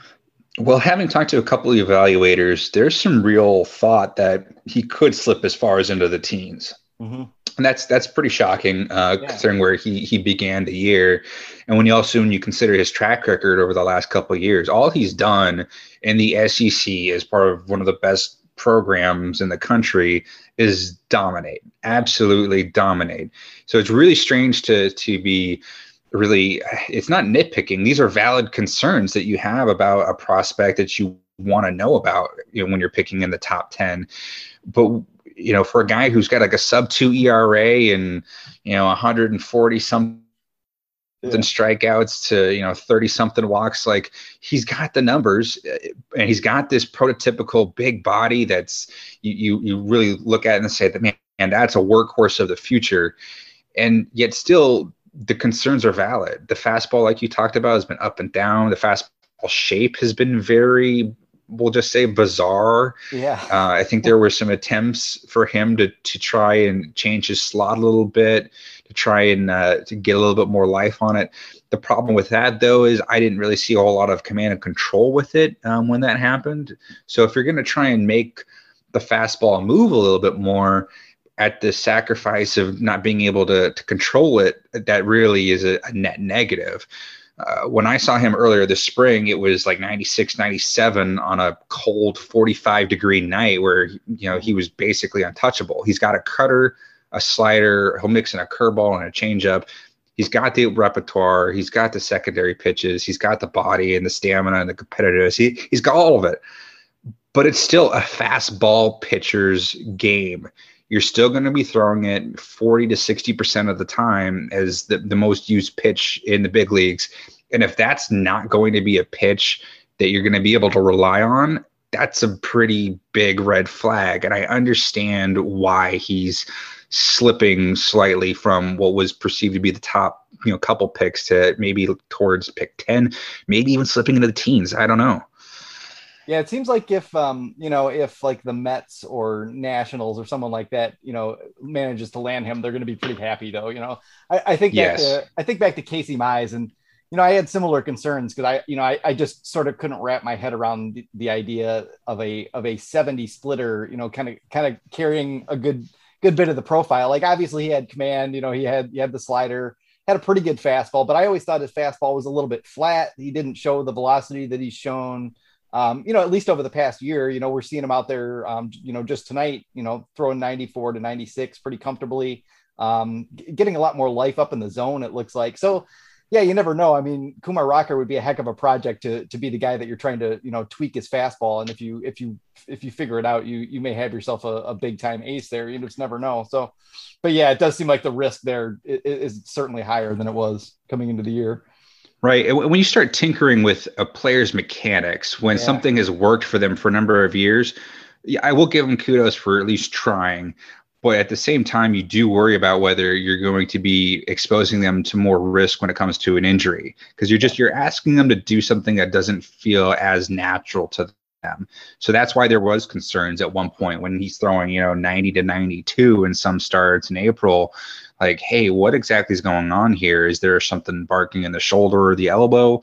Well, having talked to a couple of evaluators, there's some real thought that he could slip as far as into the teens. Mm-hmm. And that's that's pretty shocking, uh, yeah. considering where he he began the year, and when you also when you consider his track record over the last couple of years, all he's done in the S E C as part of one of the best programs in the country is dominate, absolutely dominate. So it's really strange to to be really, it's not nitpicking. These are valid concerns that you have about a prospect that you want to know about, you know, when you're picking in the top ten. But you know, for a guy who's got like a sub two E R A and, you know, one hundred forty something yeah. strikeouts to, you know, thirty something walks, like he's got the numbers and he's got this prototypical big body that's you, you, you really look at it and say that, man, and that's a workhorse of the future. And yet still the concerns are valid. The fastball, like you talked about, has been up and down. The fastball shape has been very, we'll just say, bizarre. Yeah. uh, I think there were some attempts for him to to try and change his slot a little bit, to try and uh, to get a little bit more life on it. The problem with that, though, is I didn't really see a whole lot of command and control with it um, when that happened. So if you're going to try and make the fastball move a little bit more at the sacrifice of not being able to, to control it, that really is a, a net negative. Uh, when I saw him earlier this spring, it was like ninety-six, ninety-seven on a cold forty-five degree night where, you know, he was basically untouchable. He's got a cutter, a slider, he'll mix in a curveball and a changeup. He's got the repertoire. He's got the secondary pitches. He's got the body and the stamina and the competitiveness. He, he's got all of it, but it's still a fastball pitcher's game. You're still going to be throwing it forty to sixty percent of the time as the, the most used pitch in the big leagues. And if that's not going to be a pitch that you're going to be able to rely on, that's a pretty big red flag. And I understand why he's slipping slightly from what was perceived to be the top, you know, couple picks to maybe towards pick ten, maybe even slipping into the teens. I don't know. Yeah, it seems like if, um, you know, if like the Mets or Nationals or someone like that, you know, manages to land him, they're going to be pretty happy, though. You know, I, I think back yes. to, I think back to Casey Mize, and you know, I had similar concerns because I, you know, I, I just sort of couldn't wrap my head around the, the idea of a of a seventy splitter, you know, kind of kind of carrying a good good bit of the profile. Like obviously he had command, you know, he had he had the slider, had a pretty good fastball, but I always thought his fastball was a little bit flat. He didn't show the velocity that he's shown. Um, you know, at least over the past year, you know, we're seeing him out there, um, you know, just tonight, you know, throwing ninety-four to ninety-six pretty comfortably, um, g- getting a lot more life up in the zone, it looks like. So, yeah, you never know. I mean, Kumar Rocker would be a heck of a project to to be the guy that you're trying to, you know, tweak his fastball. And if you if you if you figure it out, you you may have yourself a, a big time ace there. You just never know. So, but yeah, it does seem like the risk there is, is certainly higher than it was coming into the year. Right. And when you start tinkering with a player's mechanics, when yeah. something has worked for them for a number of years, yeah, I will give them kudos for at least trying. But at the same time, you do worry about whether you're going to be exposing them to more risk when it comes to an injury, because you're just you're asking them to do something that doesn't feel as natural to them. So that's why there was concerns at one point when he's throwing, you know, ninety to ninety-two in some starts in April. Like, hey, what exactly is going on here? Is there something barking in the shoulder or the elbow?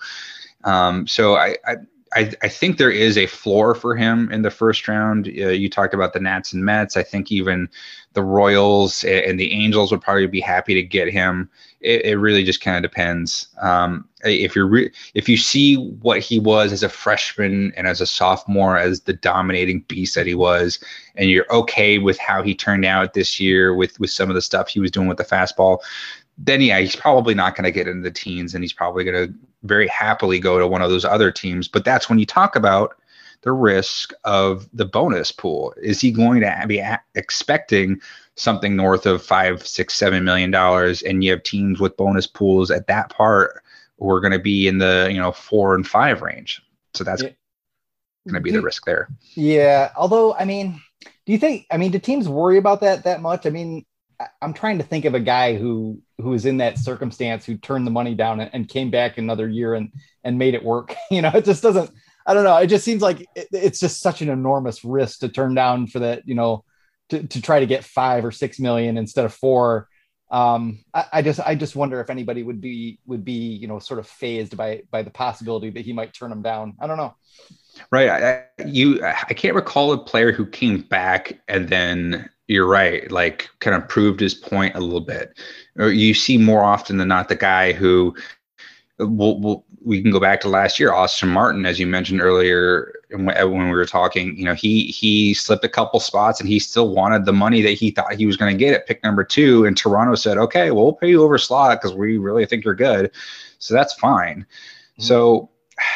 Um, so I, I, I, I think there is a floor for him in the first round. Uh, you talked about the Nats and Mets. I think even the Royals and the Angels would probably be happy to get him. It, it really just kind of depends. Um, if you're re- if you see what he was as a freshman and as a sophomore, as the dominating beast that he was, and you're okay with how he turned out this year with with some of the stuff he was doing with the fastball, then yeah, he's probably not going to get into the teens, and he's probably going to very happily go to one of those other teams. But that's when you talk about the risk of the bonus pool. Is he going to be a- expecting something north of five, six, seven million dollars, and you have teams with bonus pools at that part who are going to be in the, you know, four and five range. So that's yeah. going to be do, the risk there. Yeah. Although, I mean, do you think, I mean, do teams worry about that that much? I mean, I'm trying to think of a guy who who was in that circumstance, who turned the money down and, and came back another year and and made it work. You know, it just doesn't, I don't know. It just seems like it, it's just such an enormous risk to turn down for that, you know, to, to try to get five or six million instead of four. Um, I, I just I just wonder if anybody would be would be you know sort of fazed by by the possibility that he might turn them down. I don't know. Right. I, you, I can't recall a player who came back and then you're right, like kind of proved his point a little bit. Or you see more often than not the guy who will, will we can go back to last year, Austin Martin, as you mentioned earlier when we were talking. You know, he he slipped a couple spots and he still wanted the money that he thought he was going to get at pick number two. And Toronto said, "Okay, well, we'll pay you over slot because we really think you're good." So that's fine. Mm-hmm. So.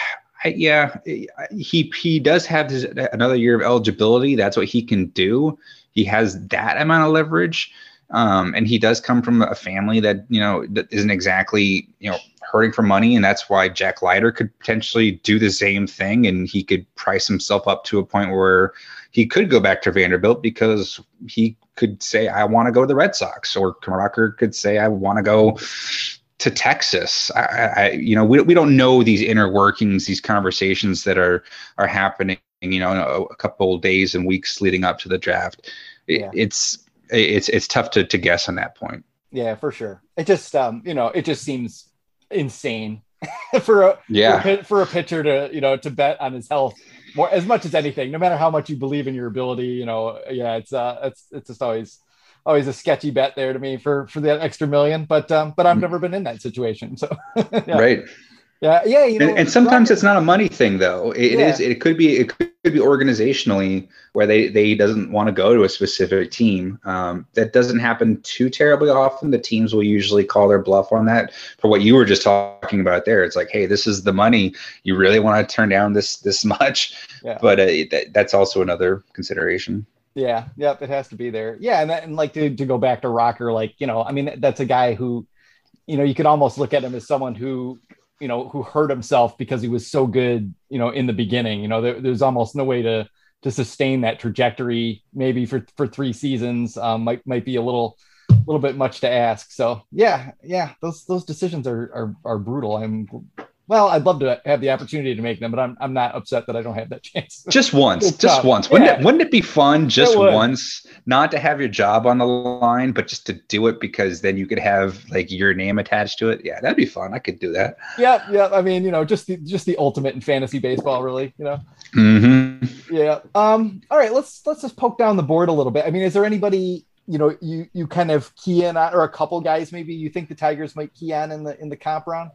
I, yeah, he he does have his, another year of eligibility. That's what he can do. He has that amount of leverage, um, and he does come from a family that you know that isn't exactly you know hurting for money, and that's why Jack Leiter could potentially do the same thing, and he could price himself up to a point where he could go back to Vanderbilt because he could say, "I want to go to the Red Sox," or Kamaraker could say, "I want to go to Texas." I, I, you know, we we don't know these inner workings, these conversations that are are happening. You know, a, a couple of days and weeks leading up to the draft. It, yeah. It's it's it's tough to to guess on that point. Yeah, for sure. It just um you know it just seems insane for a yeah for a, for a pitcher to you know to bet on his health more as much as anything, no matter how much you believe in your ability. You know, yeah, it's uh it's it's just always. always a sketchy bet there to me for, for that extra million, but, um, but I've never been in that situation. So, yeah. Right. Yeah. Yeah. You know, and, and sometimes Roger, it's not a money thing though. It, it yeah. is, it could be, it could be organizationally where they, they doesn't want to go to a specific team. Um, that doesn't happen too terribly often. The teams will usually call their bluff on that for what you were just talking about there. It's like, hey, this is the money. You really want to turn down this, this much, yeah. but uh, that, that's also another consideration. Yeah. Yep. It has to be there. Yeah. And that, and like to, to go back to Rocker, like, you know, I mean, that's a guy who, you know, you could almost look at him as someone who, you know, who hurt himself because he was so good, you know, in the beginning. You know, there, there's almost no way to, to sustain that trajectory maybe for, for three seasons. Um, might, might be a little, little bit much to ask. So yeah. Yeah. Those, those decisions are, are, are brutal. I'm, Well, I'd love to have the opportunity to make them, but I'm I'm not upset that I don't have that chance. Just once, just once. Wouldn't yeah. it wouldn't it be fun just once, not to have your job on the line, but just to do it because then you could have like your name attached to it? Yeah, that'd be fun. I could do that. Yeah, yeah. I mean, you know, just the just the ultimate in fantasy baseball, really. You know. Mm-hmm. Yeah. Um. All right. Let's let's just poke down the board a little bit. I mean, is there anybody you know you you kind of key in on, or a couple guys maybe you think the Tigers might key on in the in the comp round?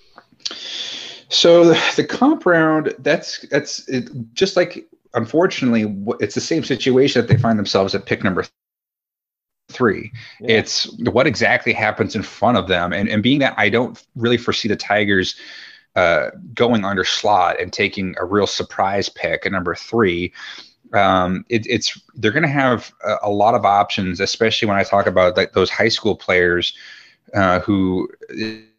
So the, the comp round, that's that's it, just like, unfortunately, it's the same situation that they find themselves at pick number three. Yeah. It's what exactly happens in front of them. And, and being that I don't really foresee the Tigers uh, going under slot and taking a real surprise pick at number three, um, it, it's they're going to have a, a lot of options, especially when I talk about like those high school players uh, who –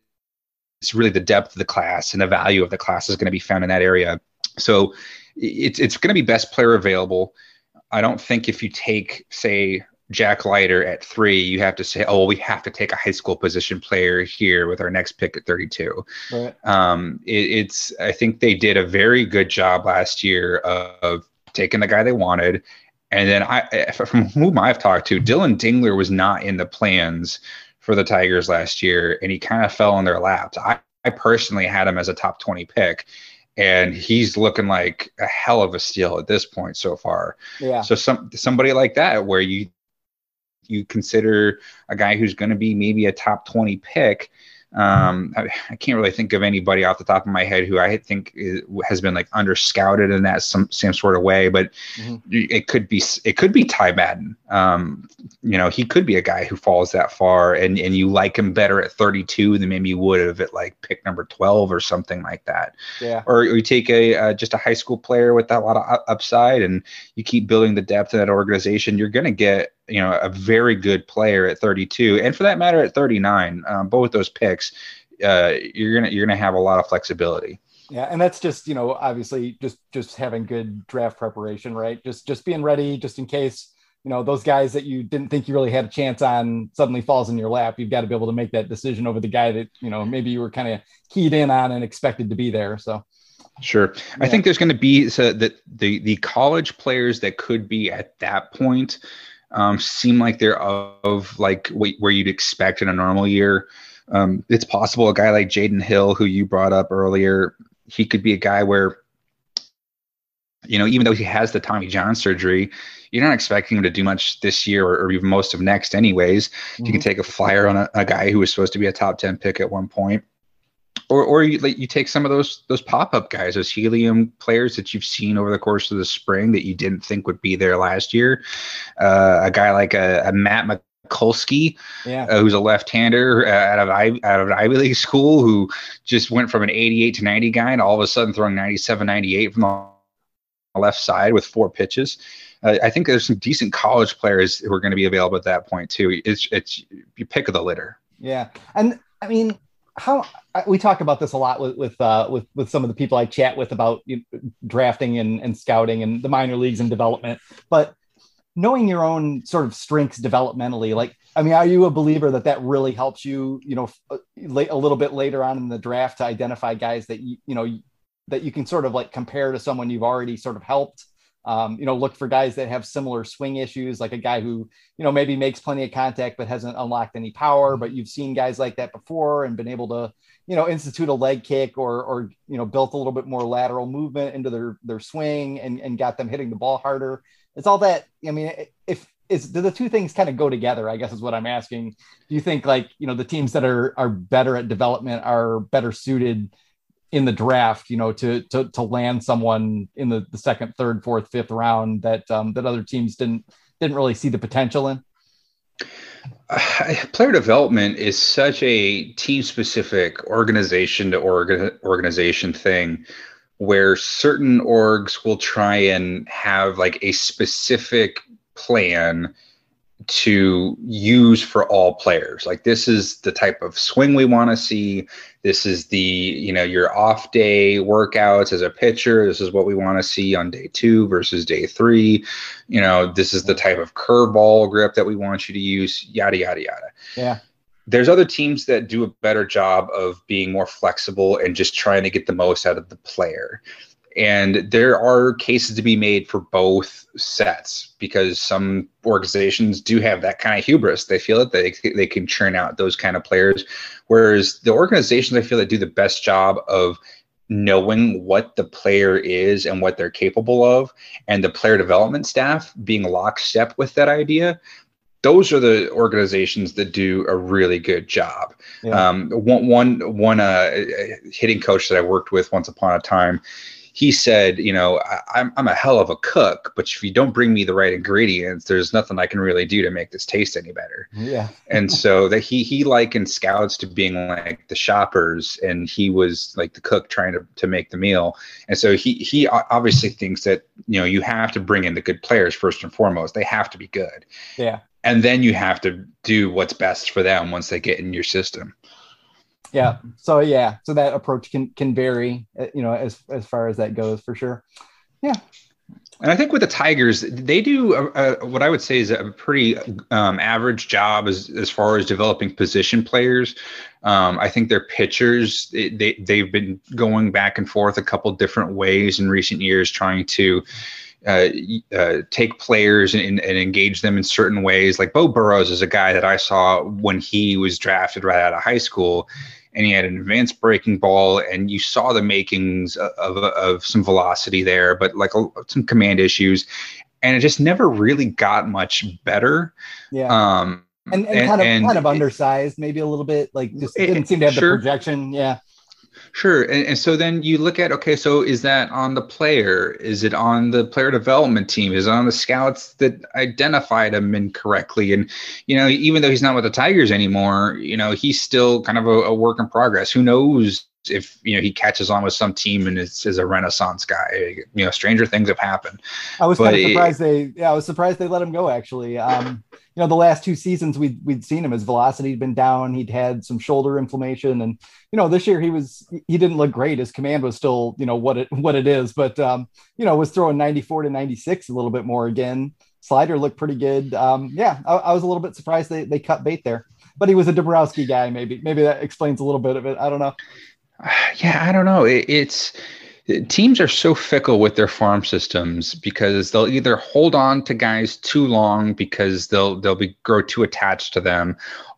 it's really the depth of the class and the value of the class is going to be found in that area. So it's it's going to be best player available. I don't think if you take, say, Jack Leiter at three, you have to say, oh, well, we have to take a high school position player here with our next pick at thirty-two. Right. Um, it, it's I think they did a very good job last year of, of taking the guy they wanted. And then I, from whom I've talked to, Dylan Dingler was not in the plans for the Tigers last year, and he kind of fell in their laps. I, I personally had him as a top twenty pick, and he's looking like a hell of a steal at this point so far. Yeah. So some somebody like that, where you you consider a guy who's going to be maybe a top twenty pick. Um, I, I can't really think of anybody off the top of my head who I think is, has been like under scouted in that some same sort of way, but mm-hmm. it could be, it could be Ty Madden. Um, you know, he could be a guy who falls that far and, and you like him better at thirty-two than maybe you would have at like pick number twelve or something like that. Yeah. Or, or you take a, uh, just a high school player with that lot of upside and you keep building the depth in that organization. You're going to get, you know, a very good player at thirty-two, and for that matter at thirty-nine. Um, both those picks, uh, you're gonna you're gonna have a lot of flexibility. Yeah, and that's just, you know, obviously just just having good draft preparation, right? Just just being ready, just in case, you know, those guys that you didn't think you really had a chance on suddenly falls in your lap. You've got to be able to make that decision over the guy that, you know, maybe you were kind of keyed in on and expected to be there. So. Sure. Yeah. I think there's going to be so that the the college players that could be at that point. um, seem like they're of, of like what, where you'd expect in a normal year. Um, it's possible a guy like Jaden Hill, who you brought up earlier, he could be a guy where, you know, even though he has the Tommy John surgery, you're not expecting him to do much this year or, or even most of next anyways. Mm-hmm. You can take a flyer on a, a guy who was supposed to be a top ten pick at one point. Or, or you, like, you take some of those those pop-up guys, those helium players that you've seen over the course of the spring that you didn't think would be there last year. Uh, a guy like a, a Matt Mikulski, yeah. uh, who's a left-hander uh, out of I, out of an Ivy League school, who just went from an eighty-eight to ninety guy and all of a sudden throwing ninety-seven, ninety-eight from the left side with four pitches. Uh, I think there's some decent college players who are going to be available at that point too. It's it's you pick of the litter. Yeah, and I mean, how we talk about this a lot with with uh, with with some of the people I chat with about, you know, drafting and, and scouting and the minor leagues and development. But knowing your own sort of strengths developmentally, like, I mean, are you a believer that that really helps you, you know, a, a little bit later on in the draft to identify guys that you you know that you can sort of like compare to someone you've already sort of helped? Um, you know, look for guys that have similar swing issues, like a guy who, you know, maybe makes plenty of contact, but hasn't unlocked any power, but you've seen guys like that before and been able to, you know, institute a leg kick or, or, you know, built a little bit more lateral movement into their, their swing and, and got them hitting the ball harder. It's all that. I mean, if is, do the two things kind of go together, I guess is what I'm asking. Do you think, like, you know, the teams that are, are better at development are better suited in the draft, you know, to, to, to land someone in the, the second, third, fourth, fifth round that, um, that other teams didn't, didn't really see the potential in? Uh, player development is such a team specific organization to orga- organization thing where certain orgs will try and have like a specific plan to use for all players. Like, this is the type of swing we want to see. This is the, you know, your off day workouts as a pitcher. This is what we want to see on day two versus day three. You know, this is the type of curveball grip that we want you to use, yada, yada, yada. Yeah. There's other teams that do a better job of being more flexible and just trying to get the most out of the player. And there are cases to be made for both sets, because some organizations do have that kind of hubris. They feel that they they can churn out those kind of players, whereas the organizations, I feel, that do the best job of knowing what the player is and what they're capable of, and the player development staff being lockstep with that idea, those are the organizations that do a really good job. Yeah. Um, one one one uh, hitting coach that I worked with once upon a time, he said, you know, I, I'm I'm a hell of a cook, but if you don't bring me the right ingredients, there's nothing I can really do to make this taste any better. Yeah. And so that he he likened scouts to being like the shoppers, and he was like the cook trying to, to make the meal. And so he he obviously thinks that, you know, you have to bring in the good players first and foremost. They have to be good. Yeah. And then you have to do what's best for them once they get in your system. Yeah. So, yeah. So that approach can, can vary, you know, as, as far as that goes, for sure. Yeah. And I think with the Tigers, they do a, a, what I would say is a pretty um, average job as, as far as developing position players. Um, I think their pitchers, they, they, they've been going back and forth a couple different ways in recent years, trying to uh, uh, take players and, and engage them in certain ways. Like Beau Burrows is a guy that I saw when he was drafted right out of high school, and he had an advanced breaking ball, and you saw the makings of, of, of some velocity there, but like a, some command issues, and it just never really got much better. Yeah. Um, and, and, and kind of and kind of undersized, maybe a little bit, like just it, didn't seem to have sure. the projection. Yeah. Sure. And, and so then you look at, okay, so is that on the player? Is it on the player development team? Is it on the scouts that identified him incorrectly? And, you know, even though he's not with the Tigers anymore, you know, he's still kind of a, a work in progress. Who knows if, you know, he catches on with some team and is, is a renaissance guy. You know, stranger things have happened. I was but kind of surprised it, they, yeah, I was surprised they let him go, actually. Um, you know, the last two seasons we'd, we'd seen him, his velocity had been down. He'd had some shoulder inflammation, and, you know, this year he was, he didn't look great. His command was still, you know, what it, what it is, but, um, you know, was throwing ninety-four to ninety-six a little bit more again. Slider looked pretty good. Um, yeah, I, I was a little bit surprised they, they cut bait there, but he was a Dombrowski guy. Maybe, maybe that explains a little bit of it. I don't know. Yeah, I don't know. It, it's Teams are so fickle with their farm systems because they'll either hold on to guys too long because they'll they'll be grow too attached to them,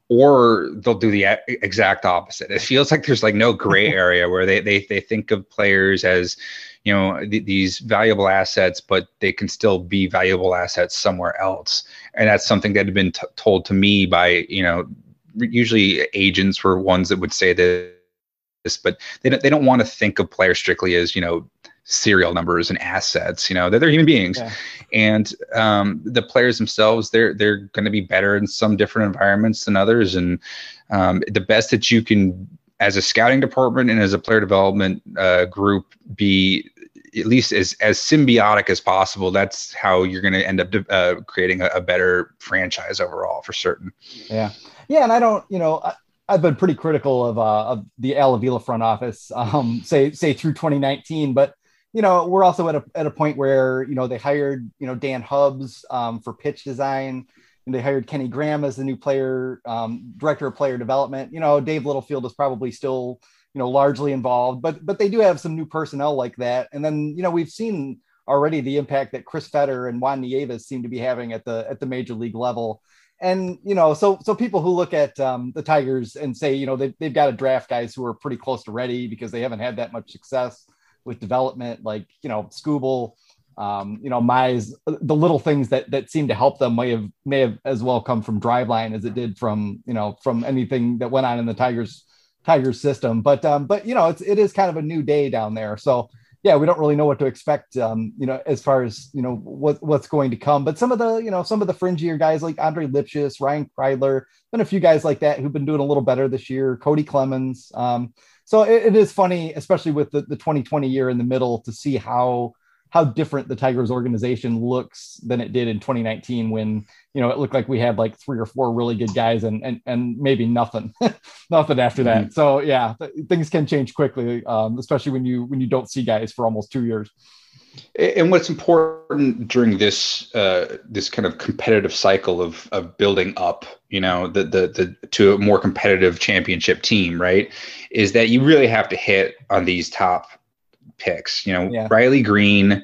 or they'll do the exact opposite. It feels like there's like no gray area where they they they think of players as, you know, th- these valuable assets, but they can still be valuable assets somewhere else. And that's something that had been t- told to me by, you know, usually agents were ones that would say this, but they don't, they don't want to think of players strictly as, you know, serial numbers and assets. You know, they're, they're human beings. Yeah. And um, the players themselves, they're they're going to be better in some different environments than others. And um, the best that you can, as a scouting department and as a player development uh, group, be at least as, as symbiotic as possible. That's how you're going to end up uh, creating a, a better franchise overall, for certain. Yeah. Yeah. And I don't, you know, I, I've been pretty critical of, uh, of the Al Avila front office, um, say, say through twenty nineteen, but, you know, we're also at a, at a point where, you know, they hired, you know, Dan Hubbs um, for pitch design, and they hired Kenny Graham as the new player, um, director of player development. You know, Dave Littlefield is probably still, you know, largely involved, but, but they do have some new personnel like that. And then, you know, we've seen already the impact that Chris Fetter and Juan Nieves seem to be having at the, at the major league level. And, you know, so, so people who look at um, the Tigers and say, you know, they, they've got to draft guys who are pretty close to ready because they haven't had that much success with development, like, you know, Skubal, um, you know, Mize, the little things that, that seem to help them may have, may have as well come from Driveline as it did from, you know, from anything that went on in the Tigers, Tigers system. But, um, but, you know, it's, it is kind of a new day down there. So yeah, we don't really know what to expect, um, you know, as far as, you know, what, what's going to come, but some of the, you know, some of the fringier guys like Andre Lipschitz, Ryan Kreidler, been a few guys like that who've been doing a little better this year, Cody Clemens. Um, so it, it is funny, especially with the, the twenty twenty year in the middle, to see how, how different the Tigers organization looks than it did in twenty nineteen when, you know, it looked like we had like three or four really good guys and, and, and maybe nothing, nothing after that. Mm-hmm. So yeah, th- things can change quickly, um, especially when you, when you don't see guys for almost two years. And what's important during this uh, this kind of competitive cycle of of building up, you know, the the the to a more competitive championship team, right, is that you really have to hit on these top picks. You know, yeah. Riley Green.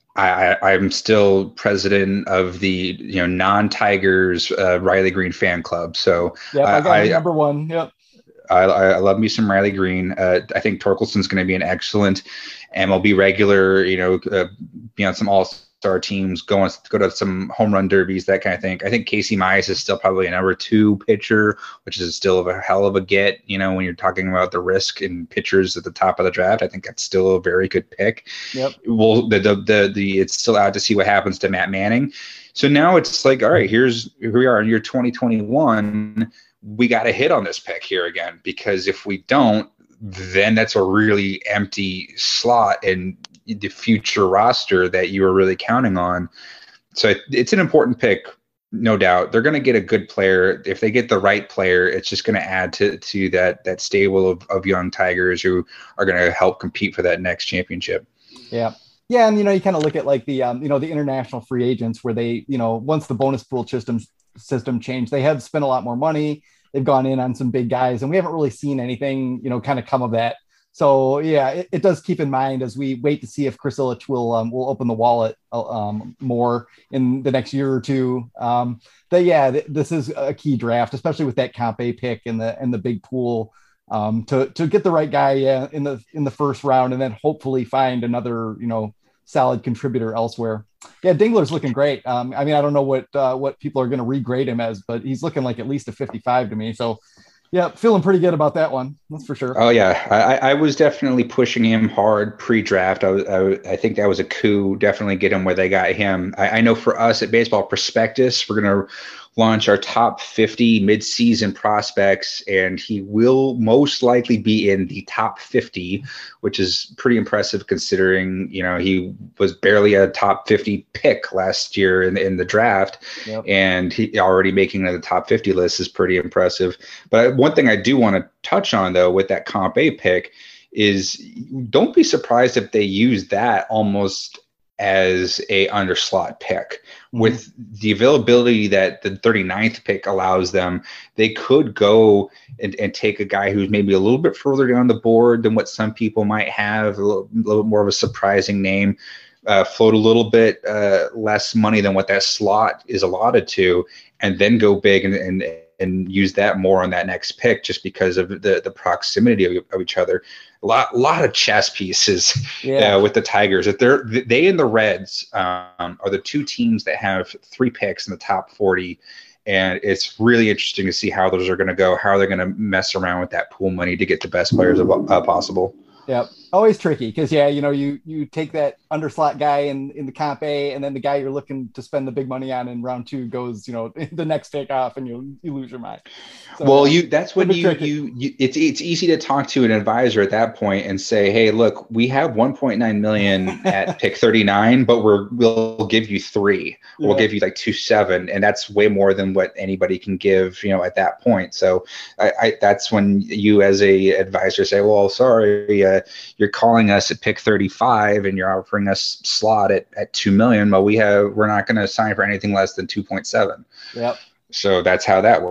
I, I'm still president of the you know non-Tigers uh, Riley Green fan club. So yeah, I, I got I, number one. Yep. I, I love me some Riley Green. Uh, I think Torkelson's going to be an excellent M L B regular, you know, uh, be on some all-star teams, go on, go to some home run derbies, that kind of thing. I think Casey Mize is still probably a number two pitcher, which is still a hell of a get, you know, when you're talking about the risk in pitchers at the top of the draft. I think that's still a very good pick. Yep. Well, the, the, the, the, it's still out to see what happens to Matt Manning. So now it's like, all right, here's here we are in year twenty twenty-one. We got to hit on this pick here again, because if we don't, then that's a really empty slot in the future roster that you were really counting on. So it's an important pick, no doubt. They're going to get a good player. If they get the right player, it's just going to add to, to that, that stable of, of young Tigers who are going to help compete for that next championship. Yeah. Yeah. And, you know, you kind of look at like the, um, you know, the international free agents where they, you know, once the bonus pool system system changed, they have spent a lot more money. They've gone in on some big guys, and we haven't really seen anything, you know, kind of come of that. So yeah, it, it does keep in mind as we wait to see if Chris Ilitch will um, will open the wallet um, more in the next year or two. Um, but yeah, th- this is a key draft, especially with that Comp A pick and the and the big pool um, to to get the right guy yeah, in the in the first round, and then hopefully find another, you know, solid contributor elsewhere. Yeah, Dingler's looking great. Um, I mean, I don't know what uh, what people are going to regrade him as, but he's looking like at least a fifty-five to me. So, yeah, feeling pretty good about that one. That's for sure. Oh yeah, I, I was definitely pushing him hard pre-draft. I, was, I, I think that was a coup. Definitely get him where they got him. I, I know for us at Baseball Prospectus, we're going to launch our top fifty mid-season prospects, and he will most likely be in the top fifty, which is pretty impressive considering, you know, he was barely a top fifty pick last year in, in the draft. Yep. And he already making the top fifty list is pretty impressive. But one thing I do want to touch on, though, with that Comp A pick is don't be surprised if they use that almost as a underslot pick. Mm-hmm. With the availability that the thirty-ninth pick allows them, they could go and, and take a guy who's maybe a little bit further down the board than what some people might have, a little, a little bit more of a surprising name, uh, float a little bit uh, less money than what that slot is allotted to, and then go big and, and and use that more on that next pick just because of the the proximity of, of each other. A lot, lot of chess pieces yeah. uh, with the Tigers. If they're they and the Reds um, are the two teams that have three picks in the top forty, and it's really interesting to see how those are going to go. How they're going to mess around with that pool money to get the best players uh, possible. Yeah, always tricky because yeah, you know, you you take that underslot guy in in the comp A, and then the guy you're looking to spend the big money on in round two goes, you know, the next take off, and you you lose your mind. So, well, you that's when you, you you it's it's easy to talk to an advisor at that point and say, hey, look, we have one point nine million at pick thirty-nine, but we're we'll give you three, yeah. we'll give you like two seven, and that's way more than what anybody can give, you know, at that point. So I, I that's when you as a advisor say, well, sorry. Uh, you're calling us at pick thirty-five and you're offering us slot at, at two million. Well, we have, we're not going to sign for anything less than two point seven. Yep. So that's how that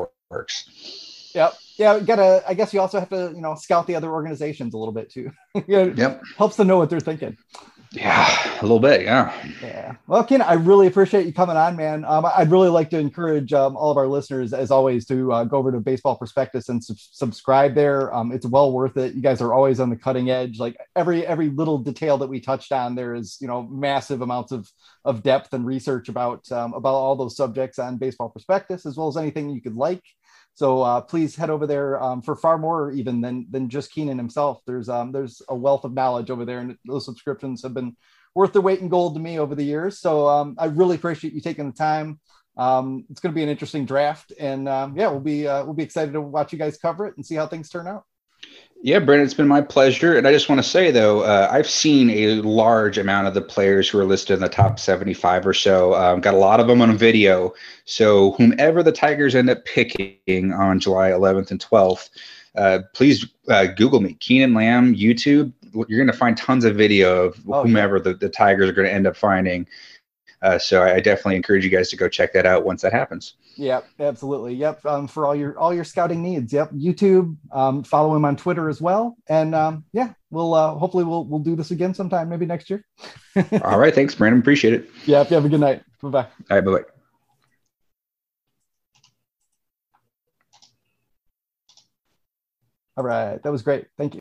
works. Yep. Yeah. You gotta, I guess you also have to, you know, scout the other organizations a little bit too. Yep. Helps to know what they're thinking. Yeah, a little bit. Yeah. Yeah. Well, Ken, I really appreciate you coming on, man. Um, I'd really like to encourage um, all of our listeners, as always, to uh, go over to Baseball Prospectus and sub- subscribe there. Um, it's well worth it. You guys are always on the cutting edge. Like every every little detail that we touched on, there is, you know, massive amounts of of depth and research about um, about all those subjects on Baseball Prospectus, as well as anything you could like. So uh, please head over there um, for far more even than than just Keenan himself. There's um, there's a wealth of knowledge over there, and those subscriptions have been worth their weight in gold to me over the years. So um, I really appreciate you taking the time. Um, it's going to be an interesting draft, and um, yeah, we'll be uh, we'll be excited to watch you guys cover it and see how things turn out. Yeah, Brandon, it's been my pleasure. And I just want to say, though, uh, I've seen a large amount of the players who are listed in the top seventy-five or so. Um, got a lot of them on video. So whomever the Tigers end up picking on July eleventh and twelfth, uh, please uh, Google me, Keenan Lamb, YouTube. You're going to find tons of video of oh, whomever yeah. the, the Tigers are going to end up finding. Uh, so I definitely encourage you guys to go check that out once that happens. Yep, absolutely. Yep. Um, for all your all your scouting needs. Yep. YouTube. Um, follow him on Twitter as well. And um, yeah, we'll uh, hopefully we'll we'll do this again sometime, maybe next year. All right. Thanks, Brandon. Appreciate it. Yep. You have a good night. Bye bye. All right. Bye bye. All right. That was great. Thank you.